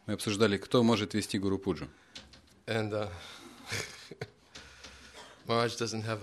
Мы обсуждали, кто может вести Гуру Пуджу. And Maharaj doesn't have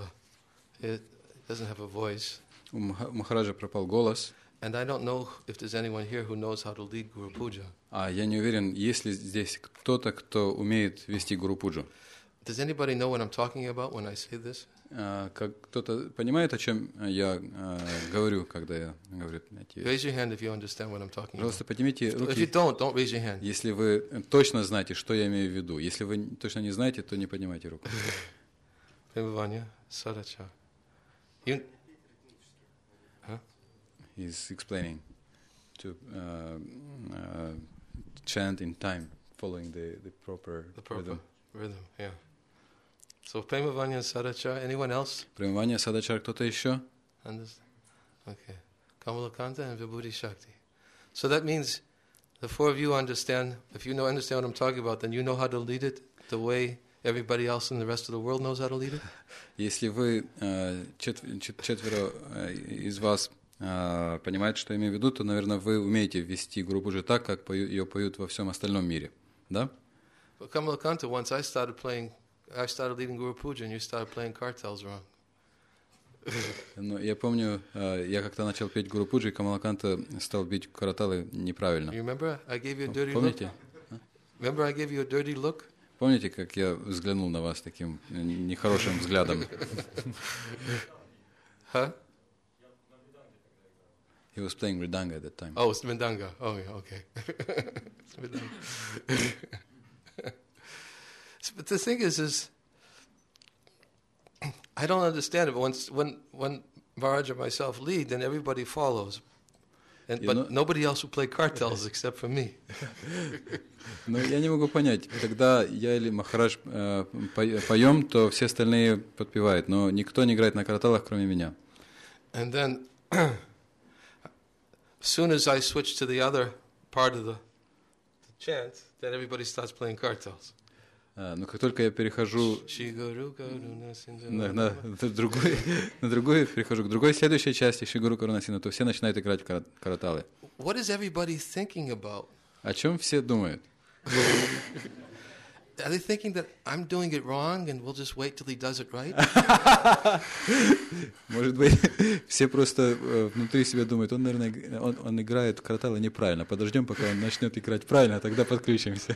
a voice. У Махараджа пропал голос. And I don't know if there's anyone here who knows how to lead Guru Puja. А я не уверен, есть ли здесь кто-то, кто умеет вести Гуру Пуджу. Does anybody know what I'm talking about when I say this? Кто-то понимает, о чем я говорю, когда я говорю эти вещи? Raise your hand if you understand what I'm talking about. Пожалуйста, поднимите If you руки, don't raise your hand. если вы точно знаете, что я имею в виду. Если вы точно не знаете, то не поднимайте руку. Premavanya Sadacha. He's explaining to chant in time, following the proper rhythm, yeah. So Premavanya Sadacha, anyone else? Премавания Садачар, кто-то еще? Understand? Okay. Kamalakanta and Vibhuti Shakti. So that means the four of you understand, if you understand what I'm talking about, then you know how to lead it the way everybody else in the rest of the world knows how to lead it? Если вы четверо из вас понимаете, что я имею в виду, то, наверное, вы умеете вести Гуру Пуджу так, как ее поют во всем остальном мире. Да? But Kamalakanta, once I started leading Guru Puja and you started playing kartals wrong. Но я помню, я как-то начал петь Гуру Пуджу, и Камалаканта стал бить караталы неправильно. You remember I gave you a dirty Помните? look? Remember I gave you a dirty look? Помните, как я взглянул на вас таким нехорошим взглядом? Huh? He was playing Mridanga at that time. Oh, it's Mridanga. Oh, yeah, okay. It's Mridanga. But the thing is I don't understand it. But when Maharaj and myself lead, then everybody follows. But nobody else will play kartals except for me. Но я не могу понять, когда я или Махарадж поем, то все остальные подпевают, но никто не играет на караталах, кроме меня. And then, as soon as I switch to the other part of the chant, then everybody starts playing kartals. Но как только я перехожу на другой следующей части Шигуру Карунасина, то все начинают играть караталы. What is everybody thinking about? О чем все думают? Are they thinking that I'm doing it wrong and we'll just wait till he does it right? Может быть, все просто внутри себя думают, он, наверное, он играет караталы неправильно. Подождем, пока он начнет играть правильно, а тогда подключимся.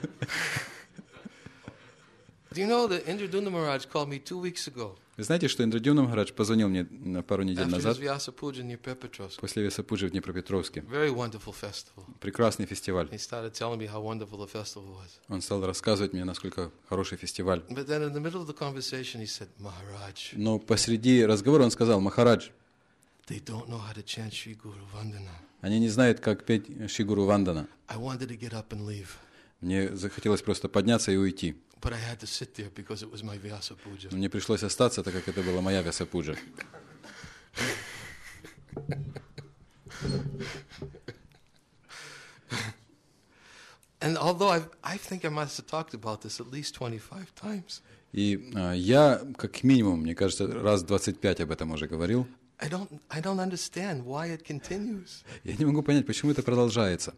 Do you know that Indradumna Maharaj called me 2 weeks ago? Вы знаете, что Индрадюмна Махарадж позвонил мне пару недель назад после Вьяса-пуджи в Днепропетровске. Very wonderful festival. Прекрасный фестиваль. He started telling me how wonderful the festival was. Он стал рассказывать мне, насколько хороший фестиваль. But then in the middle of the conversation he said, Maharaj. Но посреди разговора он сказал, Махарадж, they don't know how to chant Shri Guru Vandana. Они не знают, как петь Шри Гуру Вандана. I wanted to get up and leave. Мне захотелось просто подняться и уйти. But I had to sit there because it was my Vyasa Puja. Мне пришлось остаться, так как это была моя Vyasa-пуджа. And although I think I must have talked about this at least 25 times. И я, как минимум, мне кажется, раз 25 об этом уже говорил. I don't understand why it continues. Я не могу понять, почему это продолжается.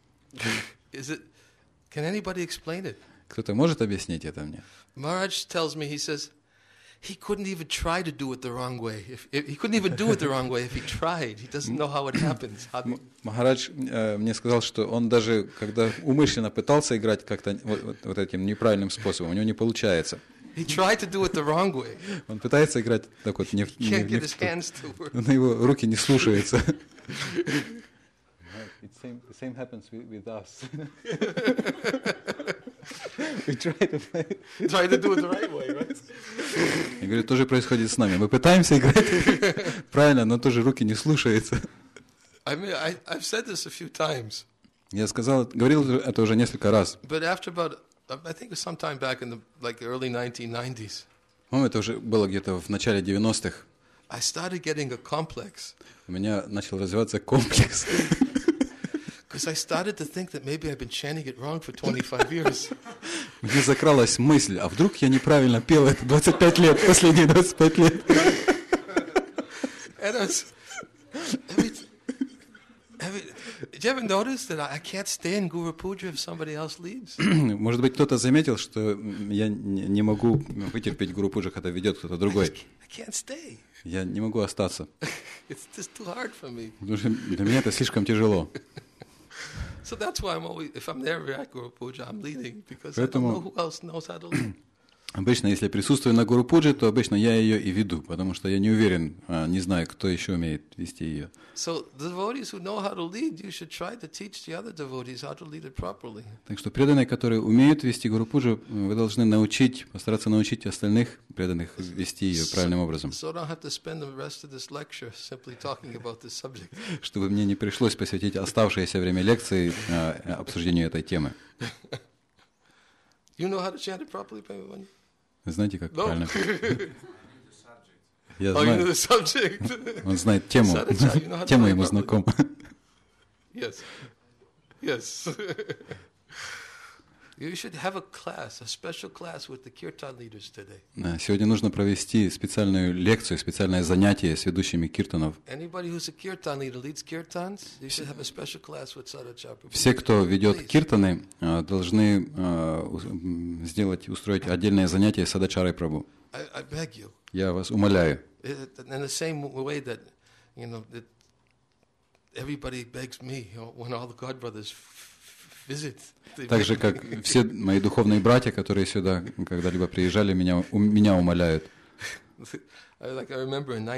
Can anybody explain it? Кто-то может объяснить это мне? Maharaj tells me, he says, he couldn't even try to do it the wrong way. He couldn't even do it the wrong way if he tried. He doesn't know how it happens. Махарадж мне сказал, что он даже, когда умышленно пытался играть как-то вот этим неправильным способом, у него не получается. He tried to do it the wrong way. Он пытается играть так вот, но его руки не слушаются. The same happens with us. We try to do it the right way, right? Я говорю, то же происходит с нами. Мы пытаемся играть правильно, но тоже руки не слушаются. I've said this a few times. Я говорил это уже несколько раз. But after about, I think it was sometime back in the early 1990s. По-моему, это уже было где-то в начале 90-х. I started getting a complex. У меня начал развиваться комплекс. Because I started to think that maybe I've been chanting it wrong for 25 years. Мне закралась мысль, а вдруг я неправильно пел это 25 лет, последние 25 лет. And you ever notice that I can't stand Guru Puja if somebody else leads? Может быть, кто-то заметил, что я не могу вытерпеть Гуру Пуджу, когда ведет кто-то другой. I can't stay. Я не могу остаться. It's just too hard for me. Потому что для меня это слишком тяжело. So that's why I'm always, if I'm there at Guru Puja, I'm leading because Поэтому- I don't know who else knows how to lead. Обычно, если присутствую на Гуру Пудже, то обычно я ее и веду, потому что я не уверен, не знаю, кто еще умеет вести ее. So the devotees who know how to lead, you should try to teach the other devotees how to lead it properly. Так что преданные, которые умеют вести Гуру Пуджу, вы должны постараться научить остальных преданных вести ее правильным образом, So I don't have to spend the rest of this lecture simply talking about this subject. чтобы мне не пришлось посвятить оставшееся время лекции обсуждению этой темы. You know how to chant it properly, Prabhupada? Вы знаете, как No. правильно? Я Oh, you know знаю, the subject. он знает тему, Sadhana, you know how to тема play ему properly? знакома. Yes. Yes. You should have a class, a special class with the kirtan leaders today. Сегодня нужно провести специальную лекцию, специальное занятие с ведущими киртанов. Anybody who's a kirtan leader, leads kirtans, you should have a special class with Sadhachar Prabhu. Все, кто ведет Please. киртаны, должны устроить отдельное занятие с Садачарой Прабху. I beg you. Я вас умоляю. In the same way that, that everybody begs me when all the God brothers visit. They Так же, beg как me. все мои духовные братья, которые сюда когда-либо приезжали, меня умоляют. I remember in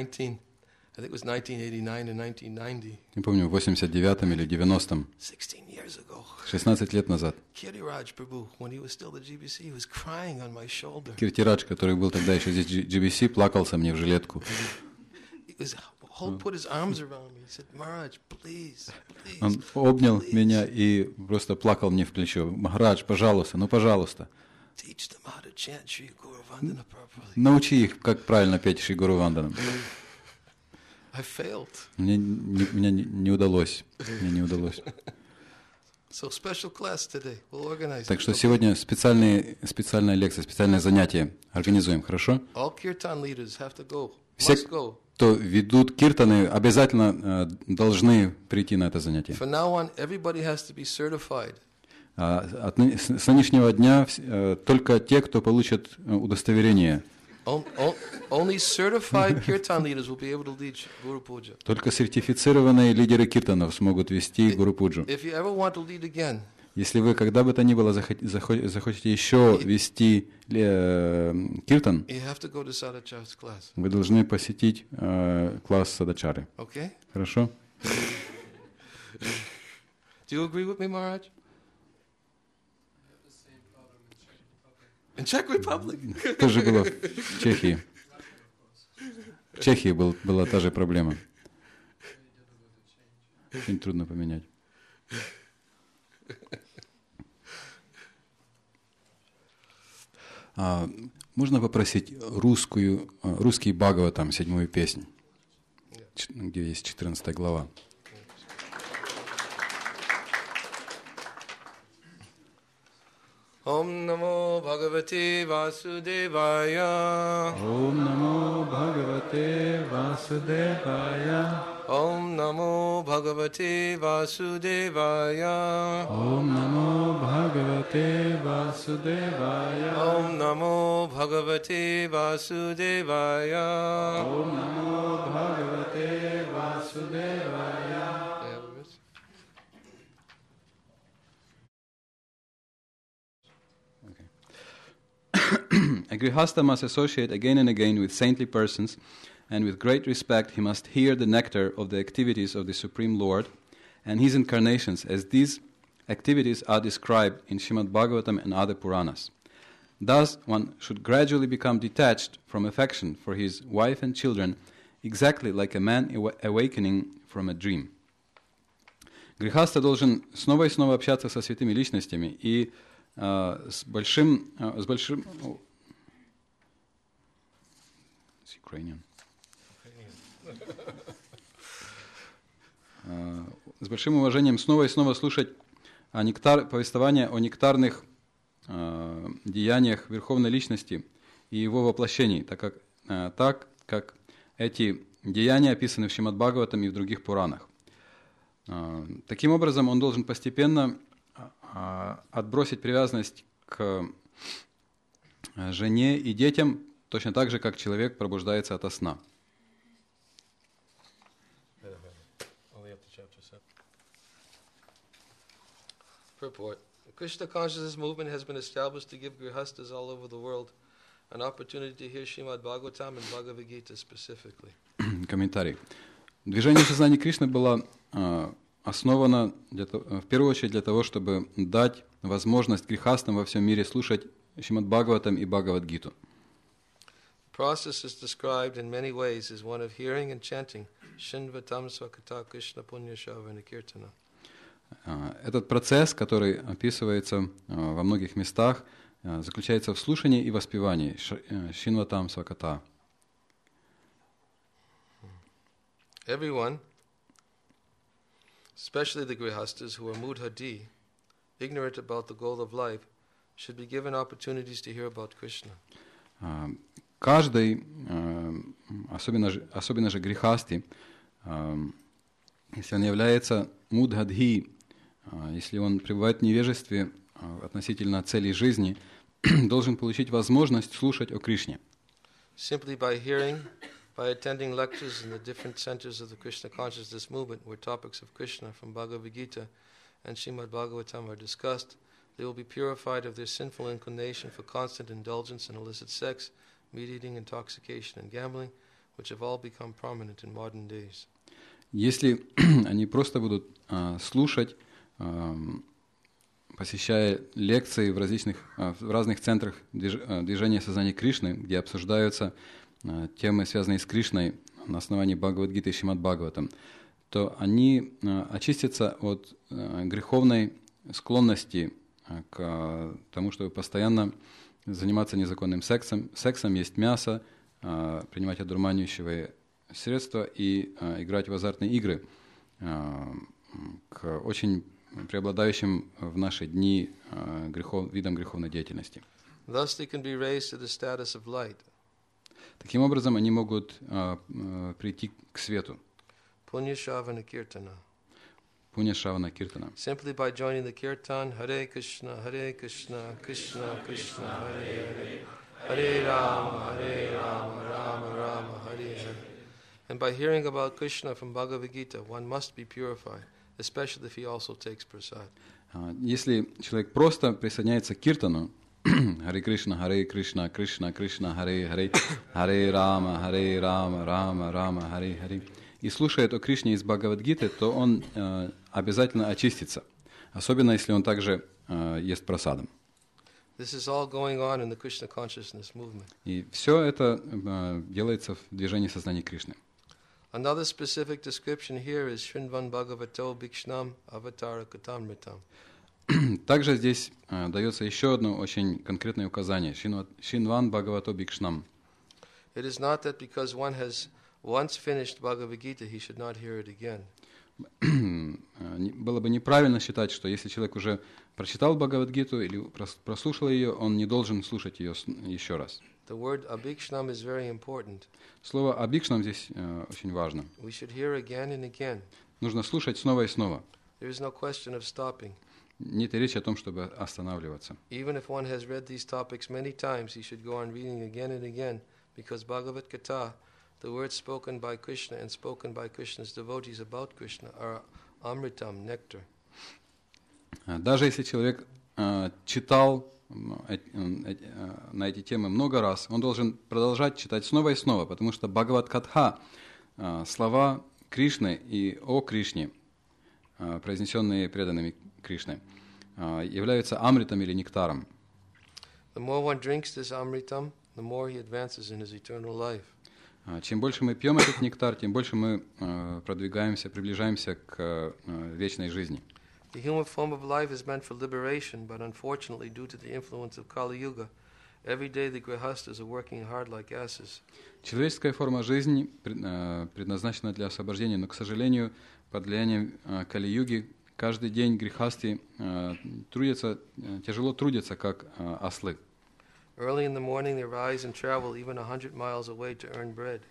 1989 and 1990, Не помню, в 89-м или 90-м, 16 years ago, 16 лет назад, Kiriraj Prabhu, when he was still the GBC, he was crying on my shoulder. Киртирадж, который был тогда еще здесь GBC, плакался мне в жилетку. Put his arms around me. He said, Maharaj, please, please. Он обнял please, меня и просто плакал мне в плечо. «Махарадж, пожалуйста, ну пожалуйста, teach them how to chant Shri Guru Vandana properly. научи их, как правильно петь Шри Гуру Ванданам». I failed. Мне не удалось. Мне не удалось. So special class today. We'll organize Так it. что сегодня специальная лекция, специальное занятие организуем, хорошо? All kirtan leaders have to go. Все, Must go. кто ведут киртаны, обязательно должны прийти на это занятие. From now on, everybody has to be certified. С нынешнего дня только те, кто получат удостоверение, Only certified kirtan leaders will be able to lead Guru Puja. только сертифицированные лидеры киртанов смогут вести Гуру Пуджу. If you ever want to lead again, Если вы когда бы то ни было захотите еще вести киртан, you have to go to Sadachar's class. вы должны посетить класс Садачары. Okay? Хорошо? Do you agree with me, Maharaj? In Czech Republic. Тоже было в Чехии. В Чехии была та же проблема. Очень трудно поменять. Можно попросить русский Бхагаватам, 7-ю песнь, где есть 14 глава. Om Namo Bhagavate Vasudevaya. Om Namo Bhagavate Vasudevaya. Om Namo Bhagavate Vasudevaya. Om Namo Bhagavate Vasudevaya. Om Namo Bhagavate Vasudevaya. Om Namo Bhagavate Vasudevaya. A grihasta must associate again and again with saintly persons, and with great respect he must hear the nectar of the activities of the Supreme Lord and his incarnations, as these activities are described in Srimad Bhagavatam and other Puranas. Thus, one should gradually become detached from affection for his wife and children, exactly like a man awakening from a dream. Грихаста должен снова и снова общаться со святыми личностями и с большим уважением снова и снова слушать повествования о нектарных деяниях Верховной Личности и Его воплощений, так как эти деяния описаны в Шримад Бхагаватам и в других Пуранах. Таким образом, он должен постепенно отбросить привязанность к жене и детям, точно так же, как человек пробуждается ото сна. Purport. The Krishna consciousness movement has been established to give grihastas all over the world an opportunity to hear Srimad Bhagavatam and Bhagavad Gita specifically. Комментарий. Движение сознания Кришны было основано в первую очередь для того, чтобы дать возможность грехастам во всем мире слушать Шримад Бхагаватам и Бхагавад-гиту. The process is described in many ways as one of hearing and chanting Shinvatam Swakata Krishna Punya Shavana Kirtana. Этот процесс, который описывается во многих местах, заключается в слушании и воспевании Шинватам Сваката. Everyone, especially the grihastas who are mudhadi, ignorant about the goal of life, should be given opportunities to hear about Krishna. Каждый, особенно же грехасти, если он является мудхадхи, если он пребывает в невежестве относительно целей жизни, должен получить возможность слушать о Кришне. Simply by hearing, by attending lectures in the different centers of the Krishna consciousness movement where topics of Krishna from Bhagavad Gita and Srimad Bhagavatam are discussed, they will be purified of their sinful inclination for constant indulgence in illicit sex, meat eating, intoxication, and gambling, which have all become prominent in modern days. Если они просто будут слушать, посещая лекции в разных центрах движения сознания Кришны, где обсуждаются темы, связанные с Кришной на основании Бхагавад-гиты и Шримад Бхагаватам, то они очистятся от греховной склонности к тому, чтобы постоянно заниматься незаконным сексом, есть мясо, принимать одурманивающие средства и играть в азартные игры, к очень преобладающим в наши дни видам греховной деятельности. Thus they can be raised to the status of light. Таким образом, они могут прийти к свету. Punya Shavana Kirtana. Punya Shavana Kirtana. Simply by joining the kirtan, Hare Krishna, Krishna Krishna, Hare Hare, Hare Rama, Rama Rama, Hare Hare. And by hearing about Krishna from Bhagavad Gita, one must be purified, especially if he also takes prasad. Если человек просто присоединяется к киртану, Харе Кришна, Кришна Кришна, Харе Харе, Харе Рама, Рама Рама, Харе Харе, и слушает о Кришне из Бхагавад-гиты, то он обязательно очистится, особенно если он также ест прасадом. This is all going on in the Krishna consciousness movement. И все это делается в движении сознания Кришны. Another specific description here is Shrinvan Bhagavato Bhikshnam Avatara Katamritam. Также здесь дается еще одно очень конкретное указание. Шинван Бхагавато Бхикшнам. It is not that because one has once finished Bhagavad Gita, he should not hear it again. Было бы неправильно считать, что если человек уже прочитал Бхагавад-гиту или прослушал ее, он не должен слушать ее еще раз. The word abhikshnam is very important. Слово абхикшнам здесь очень важно. We should hear again and again. Нужно слушать снова и снова. There is no question of stopping. Нет речи о том, чтобы останавливаться. Even if one has read these topics many times, he should go on reading again and again, because Bhagavad Gita, the words spoken by Krishna and spoken by Krishna's devotees about Krishna, are amritam, nectar. Даже если человек читал на эти темы много раз, он должен продолжать читать снова и снова, потому что Бхагавад-катха, слова Кришны и о Кришне, произнесенные преданными Кришны, являются амритом или нектаром. The more one drinks this amritam, the more he advances in his eternal life. Чем больше мы пьем этот нектар, тем больше мы продвигаемся, приближаемся к вечной жизни. The human form of life is meant for liberation, but unfortunately, due to the influence of Kali Yuga, every day the grihastas are working hard like asses. Человеческая форма жизни предназначена для освобождения, но, к сожалению, под влиянием Кали-юги каждый день грехасти тяжело трудятся, как ослы. Early in the morning they rise and travel even 100 miles away to earn bread.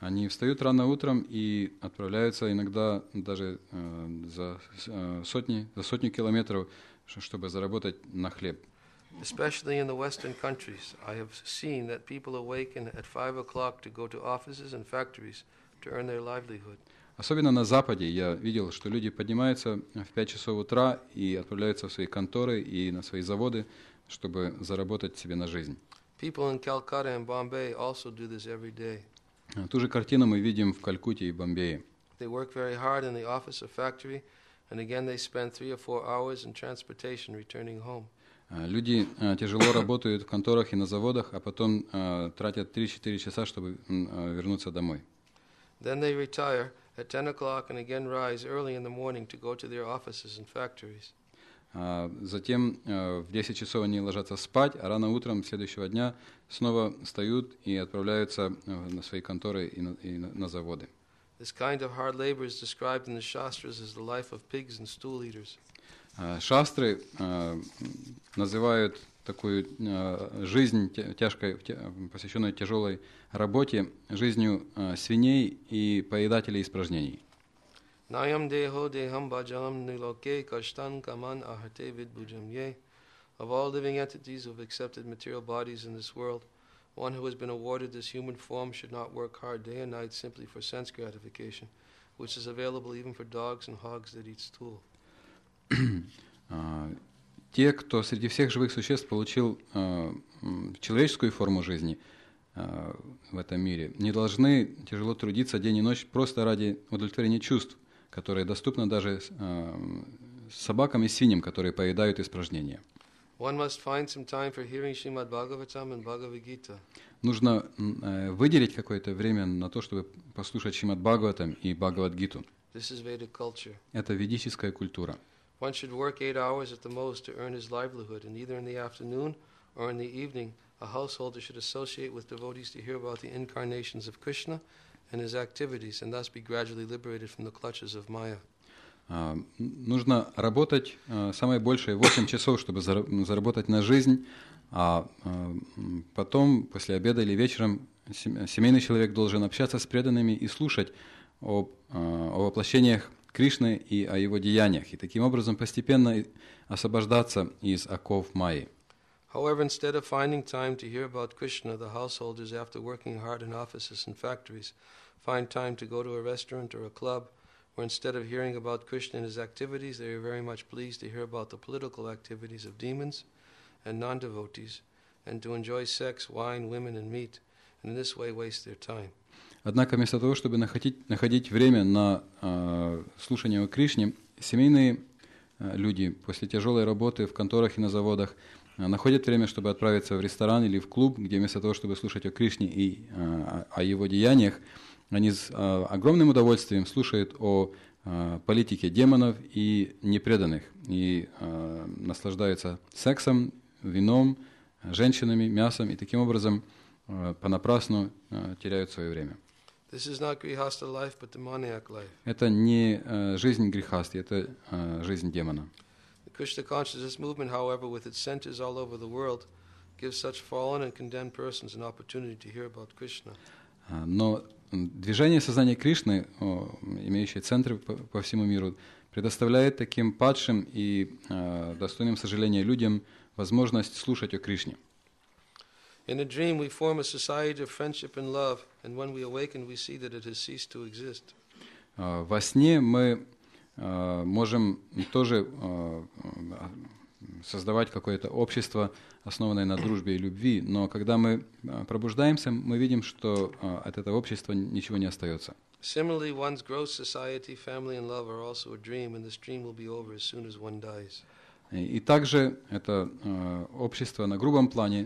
Они встают рано утром и отправляются иногда даже за сотни километров, чтобы заработать на хлеб. Especially in the Western countries, I have seen that people awaken at 5 o'clock to go to offices and factories to earn their livelihood. Особенно на Западе я видел, что люди поднимаются в 5 часов утра и отправляются в свои конторы и на свои заводы, чтобы заработать себе на жизнь. People in Calcutta and Bombay also do this every day. Ту же картину мы видим в Калькутте и Бомбее. They work very hard in the office or factory, and again they spend 3 or 4 hours in transportation returning home. Люди тяжело работают в конторах и на заводах, а потом тратят 3-4 часа, чтобы вернуться домой. Then they retire at 10 o'clock and again rise early in the morning to go to their offices and factories. Затем в 10 часов они ложатся спать, а рано утром следующего дня снова встают и отправляются на свои конторы и на заводы. This kind of hard labor is described in the Shastras as the life of pigs and stool eaters. Шастры называют такую жизнь тяжкой, посвященную тяжелой работе, жизнью свиней и поедателей испражнений. Nayam deho deham bhajanam niloke kashtan kaman ahate vidbujam ye. Of all living entities who have accepted material bodies in this world, one who has been awarded this human form should not work hard day and night simply for sense gratification, which is available even for dogs and hogs that eat stool. Те, кто среди всех живых существ получил человеческую форму жизни в этом мире, не должны тяжело трудиться день и ночь просто ради удовлетворения чувств, которые доступны даже собакам и свиньям, которые поедают испражнения. Нужно выделить какое-то время на то, чтобы послушать Шримад Бхагаватам и Бхагавад-гиту. Это ведическая культура. One should work 8 hours at the most to earn his livelihood, and either in the afternoon or in the evening, a householder should associate with devotees to hear about the incarnations of Krishna and his activities, and thus be gradually liberated from the clutches of Maya. Нужно работать самое большее 8 часов, чтобы заработать на жизнь, а потом, после обеда или вечером, семейный человек должен общаться с преданными и слушать о воплощениях Кришны и о его деяниях, и таким образом постепенно освобождаться из оков Майи. However, instead of finding time to hear about Krishna, the householders, after working hard in offices and factories, find time to go to a restaurant or a club, where instead of hearing about Krishna and his activities, they are very much pleased to hear about the political activities of demons and non-devotees, and to enjoy sex, wine, women, and meat, and in this way waste their time. Однако вместо того, чтобы находить время на слушание о Кришне, семейные люди после тяжелой работы в конторах и на заводах находят время, чтобы отправиться в ресторан или в клуб, где вместо того, чтобы слушать о Кришне и о его деяниях, они с огромным удовольствием слушают о политике демонов и непреданных, и наслаждаются сексом, вином, женщинами, мясом, и таким образом понапрасну теряют свое время. This is not grihastha life, but demoniac life. Это не жизнь грехасти, это жизнь демона. The Krishna consciousness movement, however, with its centers all over the world, gives such fallen and condemned persons an opportunity to hear about Krishna. Но движение сознания Кришны, имеющее центры по всему миру, предоставляет таким падшим и достойным сожаления людям возможность слушать о Кришне. In a dream, we form a society of friendship and love, and when we awaken, we see that it has ceased to exist. Во сне мы можем тоже создавать какое-то общество, основанное на дружбе и любви, но когда мы пробуждаемся, мы видим, что от этого общества ничего не остается. Similarly, one's gross society, family, and love are also a dream, and this dream will be over as soon as one dies. И также это общество на грубом плане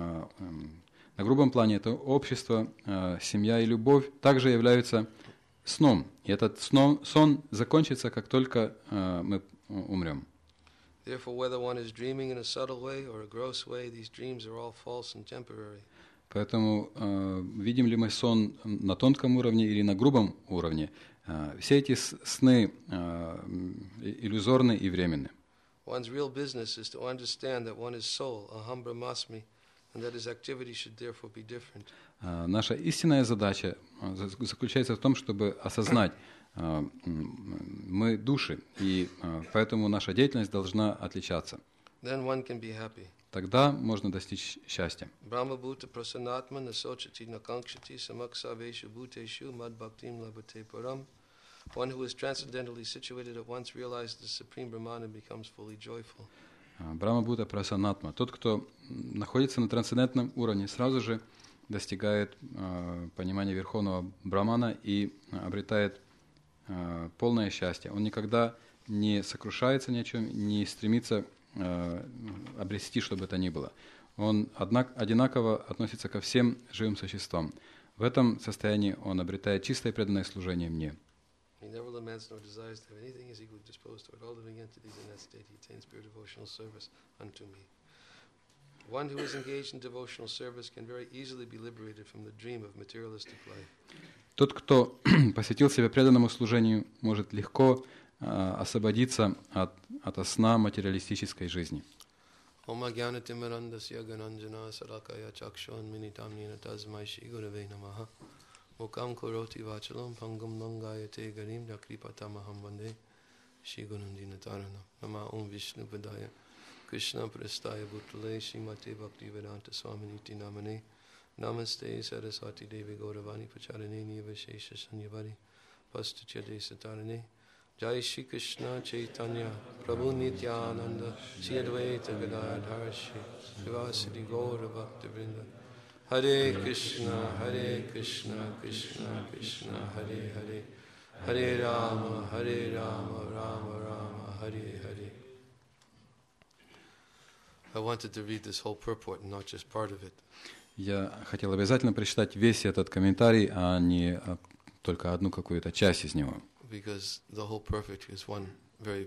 это общество, семья и любовь также являются сном. И этот сон закончится, как только мы умрем. Поэтому видим ли мы сон на тонком уровне или на грубом уровне, все эти сны иллюзорны и временны. One's real business is to understand that one is soul, aham brahmasmi, and that his activity should therefore be different. Наша истинная задача заключается в том, чтобы осознать, мы души, и поэтому наша деятельность должна отличаться. Then one can be happy. Тогда можно достичь счастья. Brahma bhuta prasanatma nasochati nakankshati samaksaveshu bhuteshu mad bhaktim labhate param. One who is transcendentally situated at once realizes the supreme Brahman and becomes fully joyful. Брахма Бхута Прасанатма. Тот, кто находится на трансцендентном уровне, сразу же достигает понимания Верховного Брамана и обретает полное счастье. Он никогда не сокрушается ни о чем, не стремится обрести, что бы то ни было. Он одинаково относится ко всем живым существам. В этом состоянии он обретает чистое преданное служение мне. He never laments nor desires to have anything as equally disposed toward all living entities in that state. He attains pure devotional service unto me. One who is engaged in devotional service can very easily be liberated from the dream of materialistic life. Тот, кто посвятил себя преданному служению, может легко освободиться от сна материалистической жизни. Om Agyanatimirandasya Gananjana Sarakaya Chakshan Minitamnina Tasmai Shri Gurave Namaha. Mukam Kuroti Vachalam Pangam Nangayate Garim Dakripatamaham Vande Shri Gunandina Taranam. Nama Om Vishnu Padaya Krishna Prastaya Bhutale Srimate Bhaktivedanta Swaminiti Namane Namaste Saraswati Devi Gauravani Pacharane Nivashesha Sanyavari Pastuchade Satarane Jai Shri Krishna Chaitanya Prabhu Nityananda Shri Advaita Gadadhar Shri Srivasadi Gaura Bhaktivinoda Hare Krishna Krishna Krishna Hare Hare Hare Rama Rama Rama Hare Hare. I wanted to read this whole purport and not just part of it. Я хотел обязательно прочитать весь этот комментарий, а не только одну какую-то часть из него. Because the whole purport is one very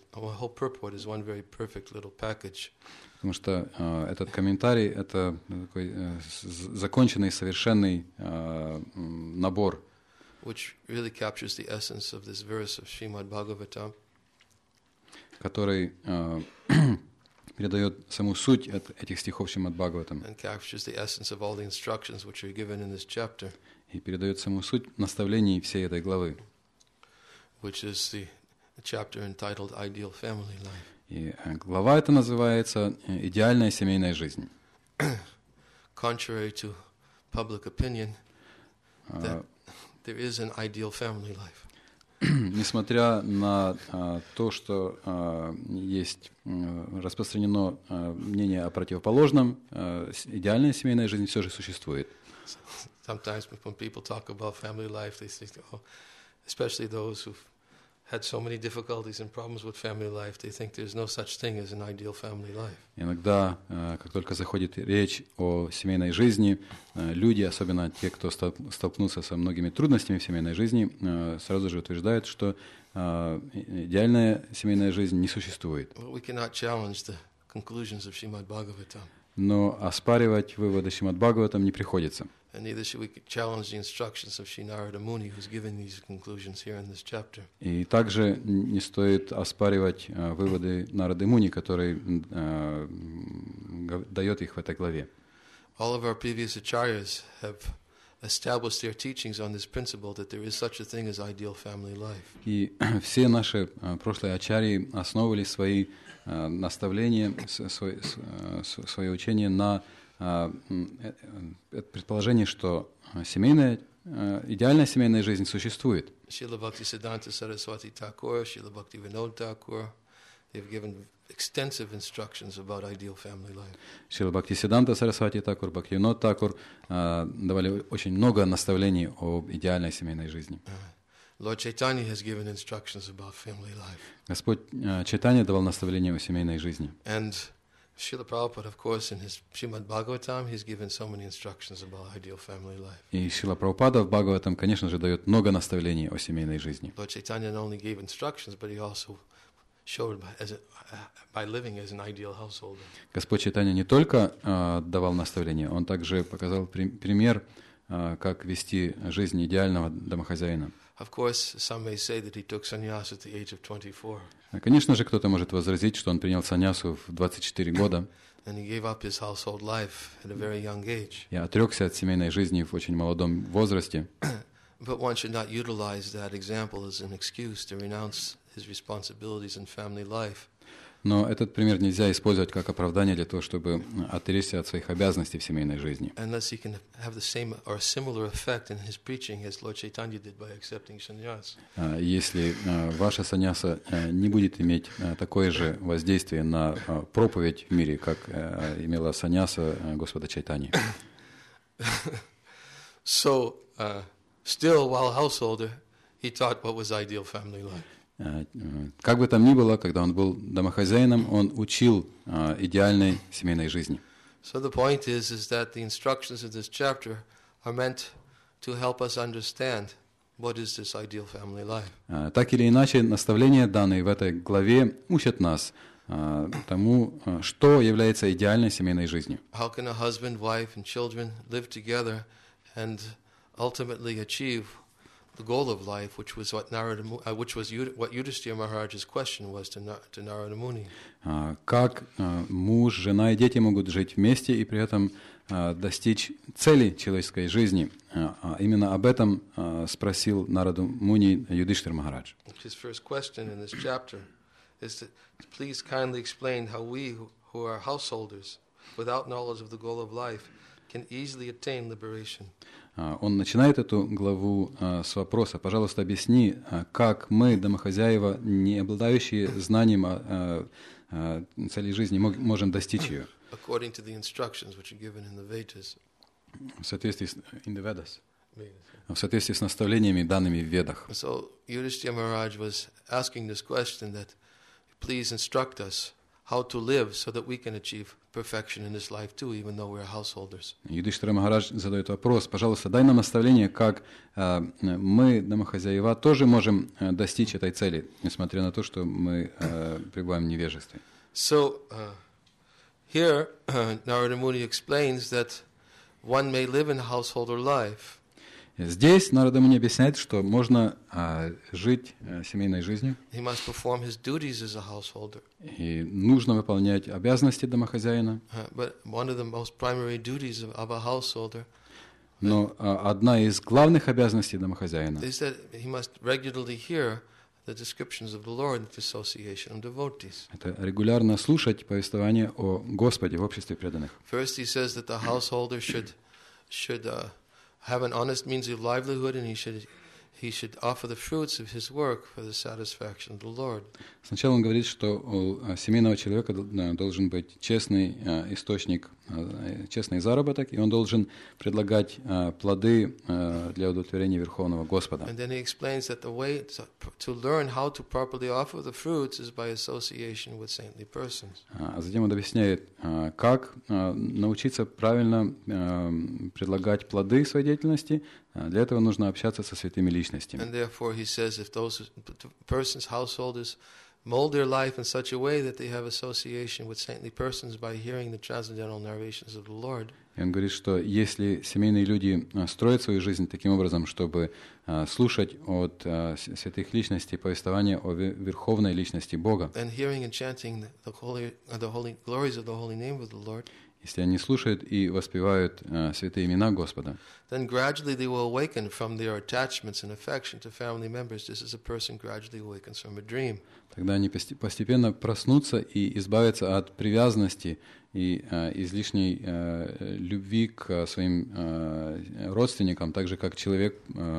perfect little package. Потому что этот комментарий — это такой законченный, совершенный набор, which really captures the essence of this verse of Srimad Bhagavatam. Который передает саму суть этих стихов Шримад Бхагаватам. And captures the essence of all the instructions which are given in this chapter. И передает саму суть наставлений всей этой главы. Which is the chapter entitled Ideal Family Life. И глава эта называется «Идеальная семейная жизнь». Contrary to public opinion, that there is an ideal family life. Несмотря на то, что есть распространено мнение о противоположном, идеальная семейная жизнь все же существует. Sometimes when people talk about family life, they think, especially those who've had so many difficulties and problems with family life, they think there's no such thing as an ideal family life. Иногда, как только заходит речь о семейной жизни, люди, особенно те, кто столкнулся со многими трудностями в семейной жизни, сразу же утверждают, что идеальная семейная жизнь не существует. We cannot challenge the conclusions of Srimad Bhagavatam. Но оспаривать выводы Шримад Бхагаватам не приходится. And neither should we challenge the instructions of Sri Narada Muni, who's given these conclusions here in this chapter. И также не стоит оспаривать выводы Нарады Муни, который дает их в этой главе. All of our previous acharyas have established their teachings on this principle that there is such a thing as ideal family life. И все наши прошлые ачарьи основывали свои наставления, свое учение на предположении, что идеальная семейная жизнь существует. Srila Bhaktisiddhanta Saraswati Thakur, Srila Bhaktivinoda Thakur, they've given extensive instructions about ideal family life. Шрила Бхактисиддханта Сарасвати Такур, Бхактивинод Такур давали очень много наставлений об идеальной семейной жизни. Lord Chaitanya has given instructions about family life. Господь Чайтанья давал наставления о семейной жизни. And Srila Prabhupada, of course, in his Srimad Bhagavatam, he's given so many instructions about ideal family life. И Шрила Прабхупада в Бхагаватам, конечно же, дает много наставлений о семейной жизни. Lord Chaitanya not only gave instructions, but he also showed by living as an ideal householder. Господь Чайтанья не только давал наставления, он также показал пример, как вести жизнь идеального домохозяина. Of course, some may say that he took sannyas at the age of 24. Конечно же, кто-то может возразить, что он принял саньясу в 24 года. And he gave up his household life at a very young age. и отрекся от семейной жизни в очень молодом возрасте. But one should not utilize that example as an excuse to renounce his responsibilities in family life. Но этот пример нельзя использовать как оправдание для того, чтобы отречься от своих обязанностей в семейной жизни. Unless he can have the same or a similar effect in his preaching as Lord Chaitanya did by accepting sannyas. Если ваша саньяса не будет иметь такое же воздействие на проповедь в мире, как имела саньяса Господа Чайтаньи. So, still, while householder, he taught what was ideal family life. Как бы там ни было, когда он был домохозяином, он учил идеальной семейной жизни. So the point is that the instructions of this chapter are meant to help us understand what is this ideal family life. Так или иначе, наставления, данные в этой главе, учат нас тому, что является идеальной семейной жизнью. How can a husband, wife, and children live together and ultimately achieve the goal of life, which was what Yudhishthira Maharaj's question was to Narada Muni. Как муж, жена и дети могут жить вместе и при этом достичь цели человеческой жизни? Именно об этом спросил Нараду Муни Юдхиштхира Махарадж. His first question in this chapter is to please kindly explain how we who are householders without knowledge of the goal of life can easily attain liberation. Он начинает эту главу с вопроса: пожалуйста, объясни, как мы, домохозяева, не обладающие знанием о цели жизни, можем достичь ее. According to the instructions which are given in the Vedas. В соответствии с наставлениями, данными в Ведах. So Yudhishthira Maharaj was asking this question that please instruct us how to live so that we can achieve perfection in this life too, even though we're householders. Юдхиштхира Махарадж задает вопрос: пожалуйста, дай нам наставление, как мы, домохозяева, тоже можем достичь этой цели, несмотря на то, что мы пребываем в невежестве. So here Narada Muni explains that one may live in householder life. Здесь Нарада Муни объясняет, что можно жить семейной жизнью. He must perform his duties as a householder. И нужно выполнять обязанности домохозяина. But one of the most primary duties of a householder Но одна из главных обязанностей домохозяина is that he must regularly hear the descriptions of the Lord in the association of devotees. это регулярно слушать повествование о Господе в обществе преданных. First, he says that the householder should have an honest means of livelihood, and he should offer the fruits of his work for the satisfaction of the Lord. Сначала он говорит, что у семейного человека должен быть честный источник, честный заработок, и он должен предлагать плоды для удовлетворения Верховного Господа. And then he explains that the way to learn how to properly offer the fruits is by association with saintly persons. А затем он объясняет, как научиться правильно предлагать плоды своей деятельности. Для этого нужно общаться со святыми личностями. And therefore he says if those persons, householders, mold their life in such a way that they have association with saintly persons by hearing the transcendental narrations of the Lord. И он говорит, что если семейные люди строят свою жизнь таким образом, чтобы слушать от святых личностей повествования о верховной личности Бога, And hearing and chanting the holy glories of the holy name of the Lord, если они слушают и воспевают святые имена Господа, then gradually they will awaken from their attachments and affection to family members, just as a person gradually awakens from a dream. тогда они постепенно проснутся и избавятся от привязанности и излишней любви к своим родственникам, так же, как человек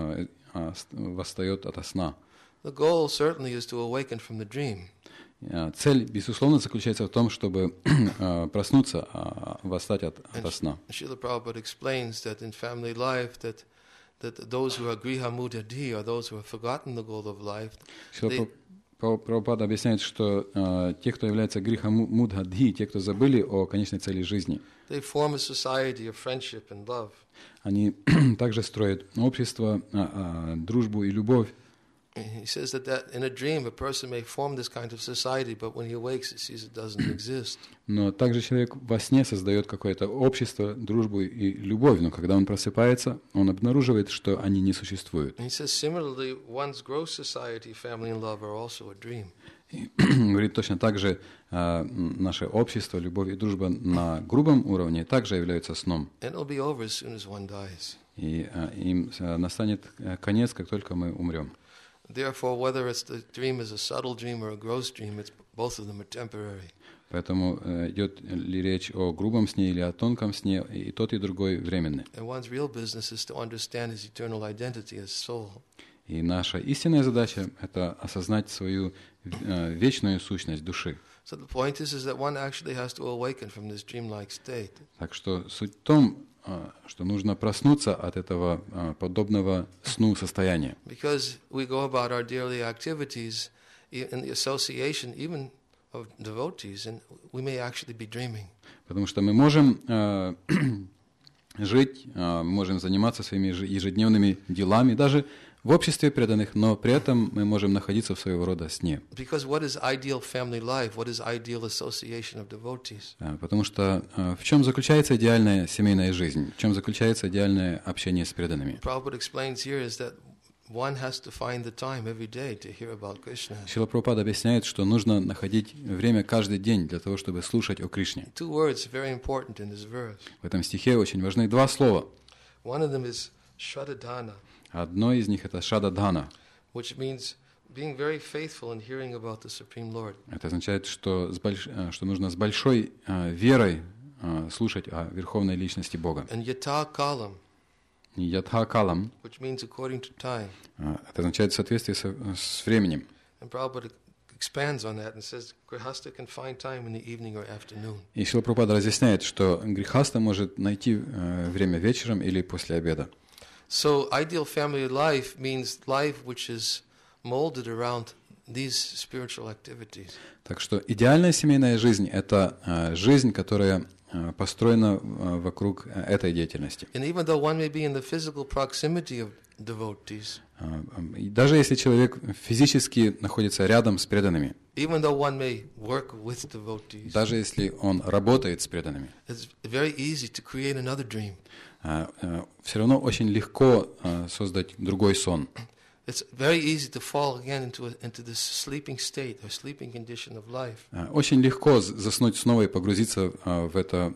восстает ото сна. The goal certainly is to awaken from the dream. Цель, безусловно, заключается в том, чтобы проснуться, восстать ото сна. Srila Prabhupada explains that in family life that those who are griha mudhadi, or those who have forgotten the goal of life, Прабхупада объясняет, что те, кто является гриха мудхадхи, те, кто забыли о конечной цели жизни, they form a society of friendship and love. они также строят общество, дружбу и любовь. He says that in a dream a person may form this kind of society, but when he awakes, he sees it doesn't exist. Но также человек во сне создает какое-то общество, дружбу и любовь, но когда он просыпается, он обнаруживает, что они не существуют. And he says similarly, one's gross society, family and love are also a dream. И говорит, точно так же наше общество, любовь и дружба на грубом уровне также являются сном. And it'll be over as soon as one dies. И им настанет конец, как только мы умрем. Therefore, whether it's the dream is a subtle dream or a gross dream, both of them are temporary. Поэтому идет ли речь о грубом сне или о тонком сне, и тот, и другой временны. And one's real business is to understand his eternal identity as soul. И наша истинная задача – это осознать свою вечную сущность души. So the point is that one actually has to awaken from this dreamlike state. Так что суть в том, что нужно проснуться от этого подобного сну состояния. Because we go about our daily activities in the association even of devotees, and we may actually be dreaming. Потому что мы можем жить, можем заниматься своими ежедневными делами, даже в обществе преданных, но при этом мы можем находиться в своего рода сне. Because what is ideal family life? What is ideal association of devotees? Потому что в чем заключается идеальная семейная жизнь? В чем заключается идеальное общение с преданными? Prabhupada explains here is that one has to find the time every day to hear about Krishna. Шрила Прабхупада объясняет, что нужно находить время каждый день для того, чтобы слушать о Кришне. Two words very important in this verse. В этом стихе очень важны два слова. One of them is shradadhana, Одно из них это шрададхана. which means being very faithful in hearing about the Supreme Lord. Это означает, что нужно с большой верой слушать о Верховной Личности Бога. And yata kalam, И ятха калам, which means according to time. это означает в соответствии с временем. And Prabhupada expands on that and says Grihastha can find time in the evening or afternoon. И Шрила Прабхупада разъясняет, что грехаста может найти время вечером или после обеда. So ideal family life means life which is molded around these spiritual activities. Так что идеальная семейная жизнь – это жизнь, которая построена вокруг этой деятельности. And even though one may be in the physical proximity of devotees, И даже если человек физически находится рядом с преданными, even though one may work with devotees, даже если он работает с преданными, it's very easy to create another dream. все равно очень легко создать другой сон. It's very easy to fall again into this sleeping state or sleeping condition of life. Очень легко заснуть снова и погрузиться в это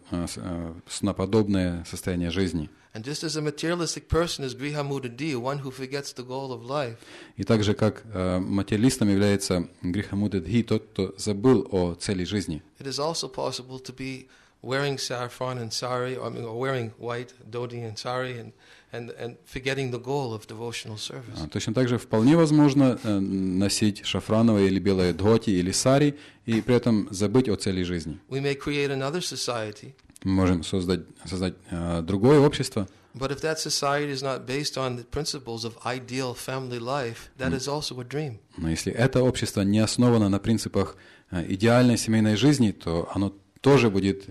сноподобное состояние жизни. And just as a materialistic person is grihamudadi, one who forgets the goal of life, И так же, как материалистом является грихамудадхи, тот, кто забыл о цели жизни. it is also possible to be wearing saffron and sari, or wearing white dhoti and sari, and forgetting the goal of devotional service. Точно так же вполне возможно носить шафрановое или белое дхоти или сари и при этом забыть о цели жизни. We may create another society, Мы можем создать другое общество, but if that society is not based on the principles of ideal family life, that is also a dream. но если это общество не основано на принципах идеальной семейной жизни, то оно тоже будет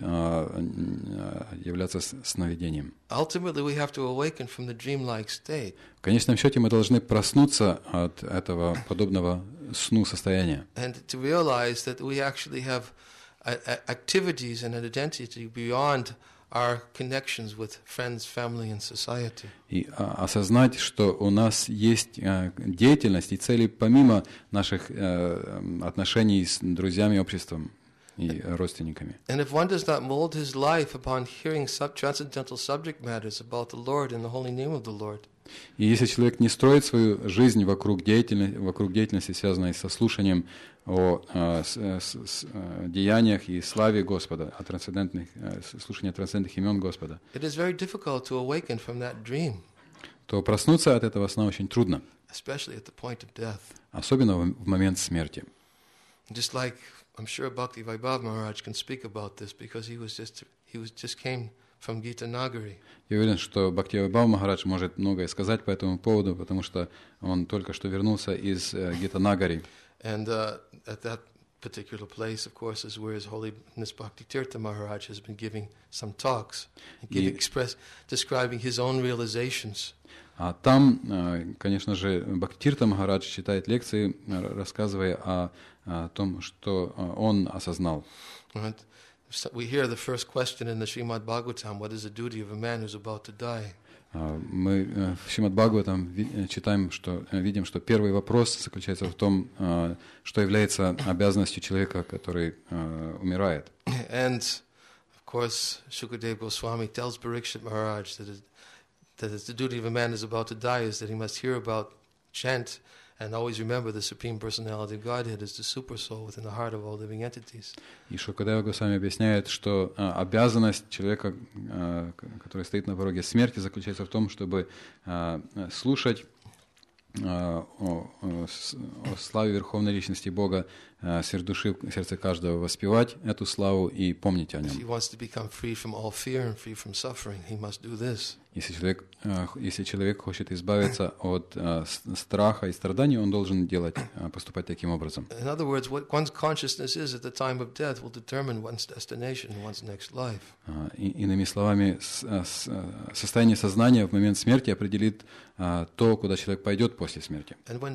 являться сновидением. Ultimately, we have to awaken from the dreamlike state. В конечном счете мы должны проснуться от этого подобного сну состояния. And to realize that we actually have activities and an identity beyond our connections with friends, family, and society. И осознать, что у нас есть деятельность и цели помимо наших отношений с друзьями, обществом и родственниками. And if one does not mold his life upon hearing transcendental subject matters about the Lord and the holy name of the Lord, И если человек не строит свою жизнь вокруг деятельности, связанной со слушанием о деяниях и славе Господа, о слушании трансцендентных имен Господа, it is very difficult to awaken from that dream, то проснуться от этого сна очень трудно, especially at the point of death. особенно в момент смерти. Just like I'm sure Bhakti Vaibhav Maharaj can speak about this because he just came from Gita Nagari. Я уверен, что Бхакти Вайбхав Махарадж может многое сказать по этому поводу, потому что он только что вернулся из Гита Нагари. And at that particular place, of course, is where His Holiness Bhakti Tirtha Maharaj has been giving some talks, describing his own realizations. А там, конечно же, Бхактитирта Махарадж читает лекции, рассказывая о том, что он осознал. We hear the first question in the Srimad Bhagavatam, what is the duty of a man who's about to die? Мы в Шримад Бхагаватам видим, что первый вопрос заключается в том, что является обязанностью человека, который умирает. And of course, Shukadeva Goswami tells Parikshit Maharaj that the duty of a man is about to die is that he must hear about, chant, and always remember the Supreme Personality of Godhead is the super soul within the heart of all living entities. И Шукадева Госвами объясняет, что обязанность человека, который стоит на пороге смерти, заключается в том, чтобы слушать о славе Верховной Личности Бога, сердце души, в сердце каждого, воспевать эту славу и помнить о нем. Если человек хочет избавиться от страха и страданий, он должен поступать таким образом. Иными словами, состояние сознания в момент смерти определит то, куда человек пойдет после смерти.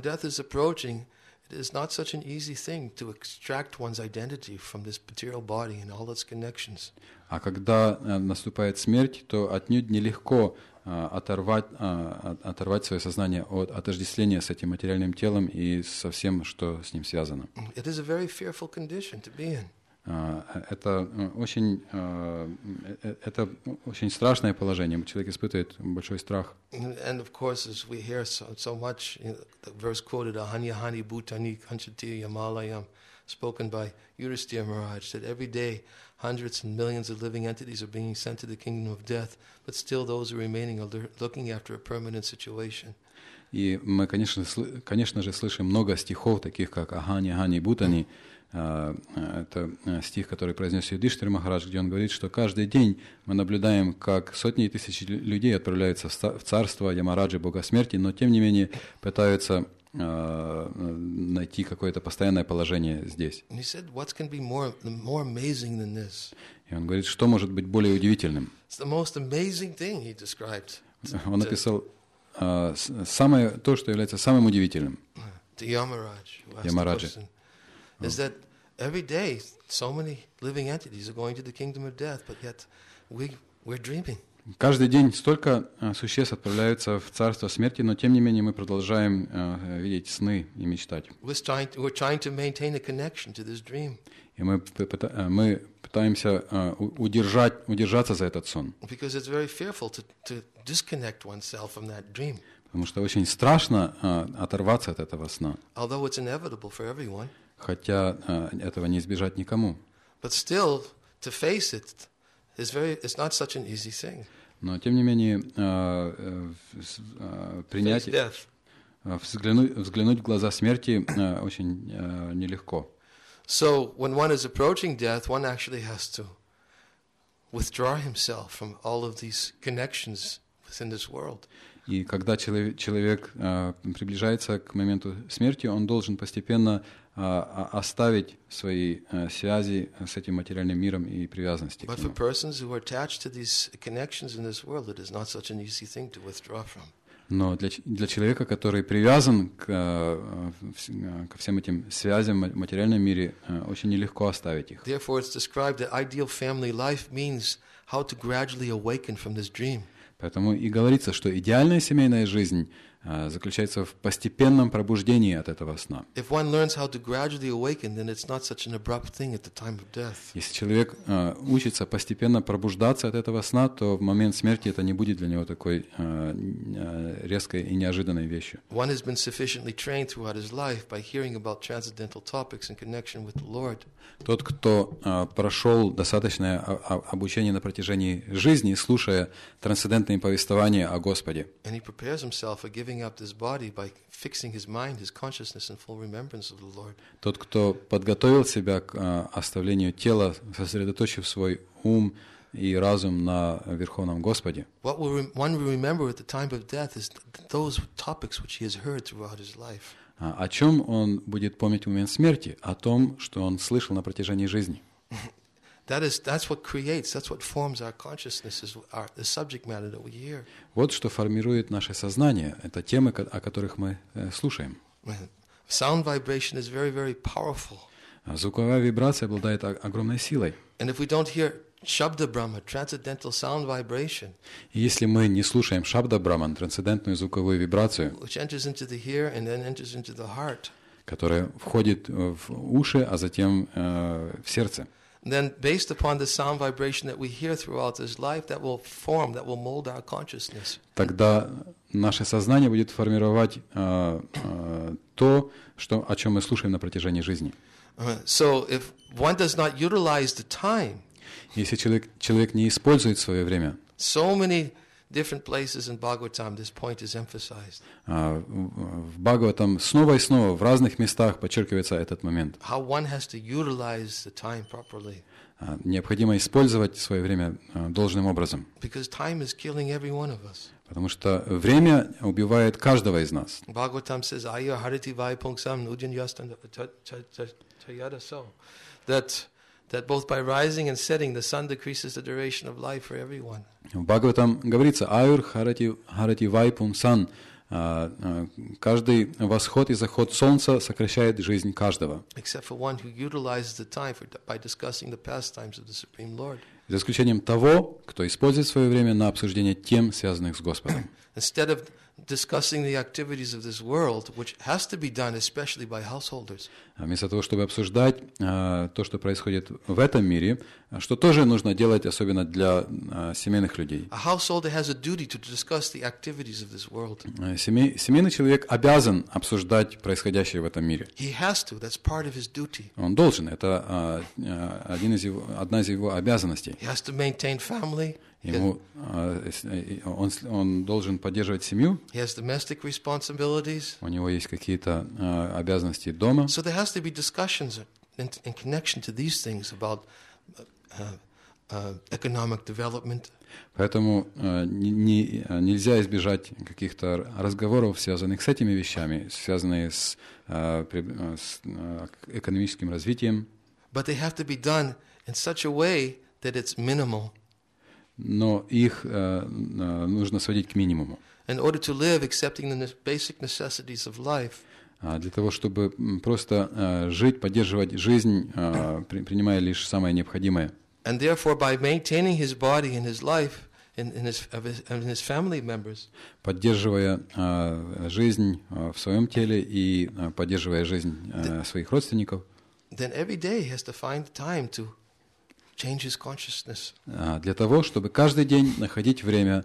It is not such an easy thing to extract one's identity from this material body and all its connections. А когда наступает смерть, то отнюдь нелегко оторвать свое сознание от отождествления с этим материальным телом и со всем, что с ним связано. It is a very fearful condition to be in. Это очень страшное положение. Человек испытывает большой страх. And of course, as we hear so much, the verse quoted, "Ahanyahani bhutani kanchati yamalayam," spoken by Yudhisthira Maharaj, that every day hundreds and millions of living entities are being sent to the kingdom of death, but still those who are remaining are looking after a permanent situation. И мы, конечно же, слышим много стихов, таких как «Ахани-ахани бутани». Это стих, который произнес Юдхиштхира Махарадж, где он говорит, что каждый день мы наблюдаем, как сотни и тысячи людей отправляются в царство Ямараджи, Бога смерти, но тем не менее пытаются найти какое-то постоянное положение здесь. And he said, what can be more amazing than this? И он говорит, что может быть более удивительным. It's the most amazing thing he described. Он описал то, что является самым удивительным. Ямараджи. Is that every day so many living entities are going to the kingdom of death, but yet we're dreaming. Каждый день столько существ отправляются в царство смерти, но тем не менее мы продолжаем видеть сны и мечтать. We're trying to maintain a connection to this dream. И мы пытаемся удержаться за этот сон. Because it's very fearful to disconnect oneself from that dream. Потому что очень страшно оторваться от этого сна. Although it's inevitable for everyone. Хотя этого не избежать никому. But still, to face it it's not such an easy thing. Но тем не менее принять, взглянуть в глаза смерти очень нелегко. So when one is approaching death, one actually has to withdraw himself from all of these connections within this world. И когда человек приближается к моменту смерти, он должен постепенно оставить свои связи с этим материальным миром и привязанности к нему. But for persons who are attached to these connections in this world, it is not such an easy thing to withdraw from. Но для человека, который привязан ко всем этим связям в материальном мире, очень нелегко оставить их. Therefore, it's described that ideal family life means how to gradually awaken from this dream. Поэтому и говорится, что идеальная семейная жизнь заключается в постепенном пробуждении от этого сна. Если человек учится постепенно пробуждаться от этого сна, то в момент смерти это не будет для него такой резкой и неожиданной вещью. Тот, кто прошел достаточное обучение на протяжении жизни, слушая трансцендентные повествования о Господе, тот, кто подготовил себя к оставлению тела, сосредоточив свой ум и разум на Верховном Господе, о чем он будет помнить в момент смерти? О том, что он слышал на протяжении жизни. That's what creates, that's what forms our consciousness, is the subject matter that we hear. Вот что формирует наше сознание, это темы, о которых мы слушаем. Sound vibration is very, very powerful. Звуковая вибрация обладает огромной силой. And if we don't hear Shabda Brahma, transcendental sound vibration, И если мы не слушаем Шабда Браман, трансцендентную звуковую вибрацию, which enters into the ear and then enters into the heart, которая входит в уши, а затем в сердце, then based upon the sound vibration that we hear throughout this life, that will form, that will mold our consciousness. тогда наше сознание будет формировать то, о чем мы слушаем на протяжении жизни. So if one does not utilize the time, Если человек не использует свое время, so many different places in Bhagavatam this point is emphasized. в Бхагаватам снова и снова в разных местах подчеркивается этот момент. How one has to utilize the time properly. Необходимо использовать свое время должным образом, Because time is killing every one of us. потому что время убивает каждого из нас. Bhagavatam says, Aya hariti vai pungsam nujan yastan chayada so. That both by rising and setting, the sun decreases the duration of life for everyone. В Бхагаватам говорится «Аюр харати вай пумсан». Каждый восход и заход солнца сокращает жизнь каждого. Except for one who utilizes the time by discussing the pastimes of the Supreme Lord. За исключением того, кто использует свое время на обсуждение тем, связанных с Господом. Instead of discussing the activities of this world, which has to be done especially by householders. Вместо того, чтобы обсуждать то, что происходит в этом мире, что тоже нужно делать, особенно для семейных людей. A householder has a duty to discuss the activities of this world. Семейный человек обязан обсуждать происходящее в этом мире. He has to. That's part of his duty. Он должен. Это одна из его обязанностей. He has to maintain family. Он должен поддерживать семью. He has domestic responsibilities. У него есть какие-то обязанности дома. So there has to be discussions in connection to these things about economic development. Поэтому нельзя избежать каких-то разговоров, связанных с этими вещами, связанных с экономическим развитием. But they have to be done in such a way that it's minimal. Но их нужно сводить к минимуму. In order to live accepting the basic necessities of life. Для того, чтобы просто жить, поддерживать жизнь, принимая лишь самое необходимое. And therefore, by maintaining his body and his life and his family members, поддерживая жизнь в своем теле и поддерживая жизнь своих родственников, then every day he has to find time to change his consciousness. Для того, чтобы каждый день находить время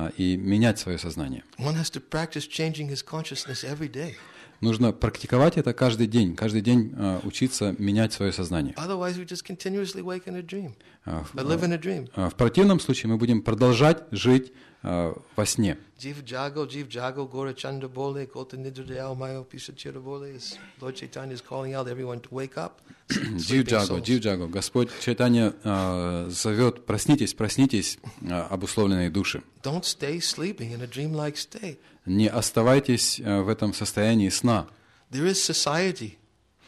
и менять свое сознание. One has to practice changing his consciousness every day. Нужно практиковать это каждый день учиться менять свое сознание. Otherwise, we just continuously wake in a dream, live in a dream. В противном случае мы будем продолжать жить во сне. Jiv jago, Gora Chanda bole, Kota nidra dayao mayo pisa chira bole. Lord Chaitanya is calling out everyone to wake up. Jiv jago. Господь Чайтанья зовет: проснитесь, обусловленные души. Don't stay sleeping in a dream-like state. Не оставайтесь в этом состоянии сна. There is society.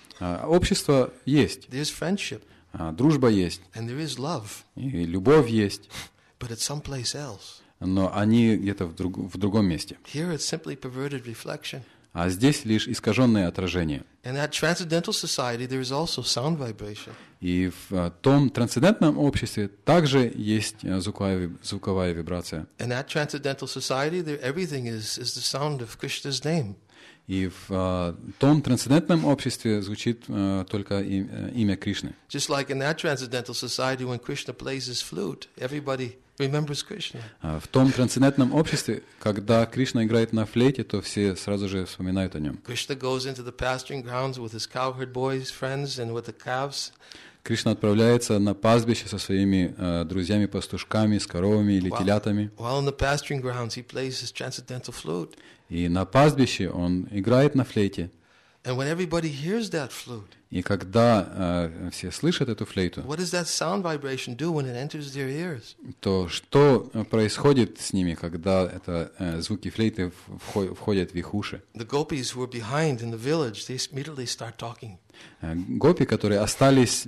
Общество есть. There's friendship. Дружба есть. And there is love. И любовь есть. But it's someplace else. Но они где-то в другом месте. Here it's simply perverted reflection. А здесь лишь искаженное отражение. In that transcendental society there is also sound vibration. И в том трансцендентном обществе также есть звуковая вибрация. In that transcendental society there everything is the sound of Krishna's name. И в том трансцендентном обществе звучит только имя Кришны. Just like in that transcendental society when Krishna plays his flute, everybody remembers Krishna. В том трансцендентном обществе, когда Кришна играет на флейте, то все сразу же вспоминают о нем. Krishna goes into the pasturing grounds with his cowherd boys, friends, and with the calves. Кришна отправляется на пастбище со своими друзьями-пастушками, с коровами или телятами. While in the pasturing grounds, he plays his transcendental flute. И на пастбище он играет на флейте. And when everybody hears that flute, и когда все слышат эту флейту, what does that sound vibration do when it enters their ears? То что происходит с ними, когда звуки флейты входят в их уши? The gopis who were behind in the village, they immediately start talking. Гопи, которые остались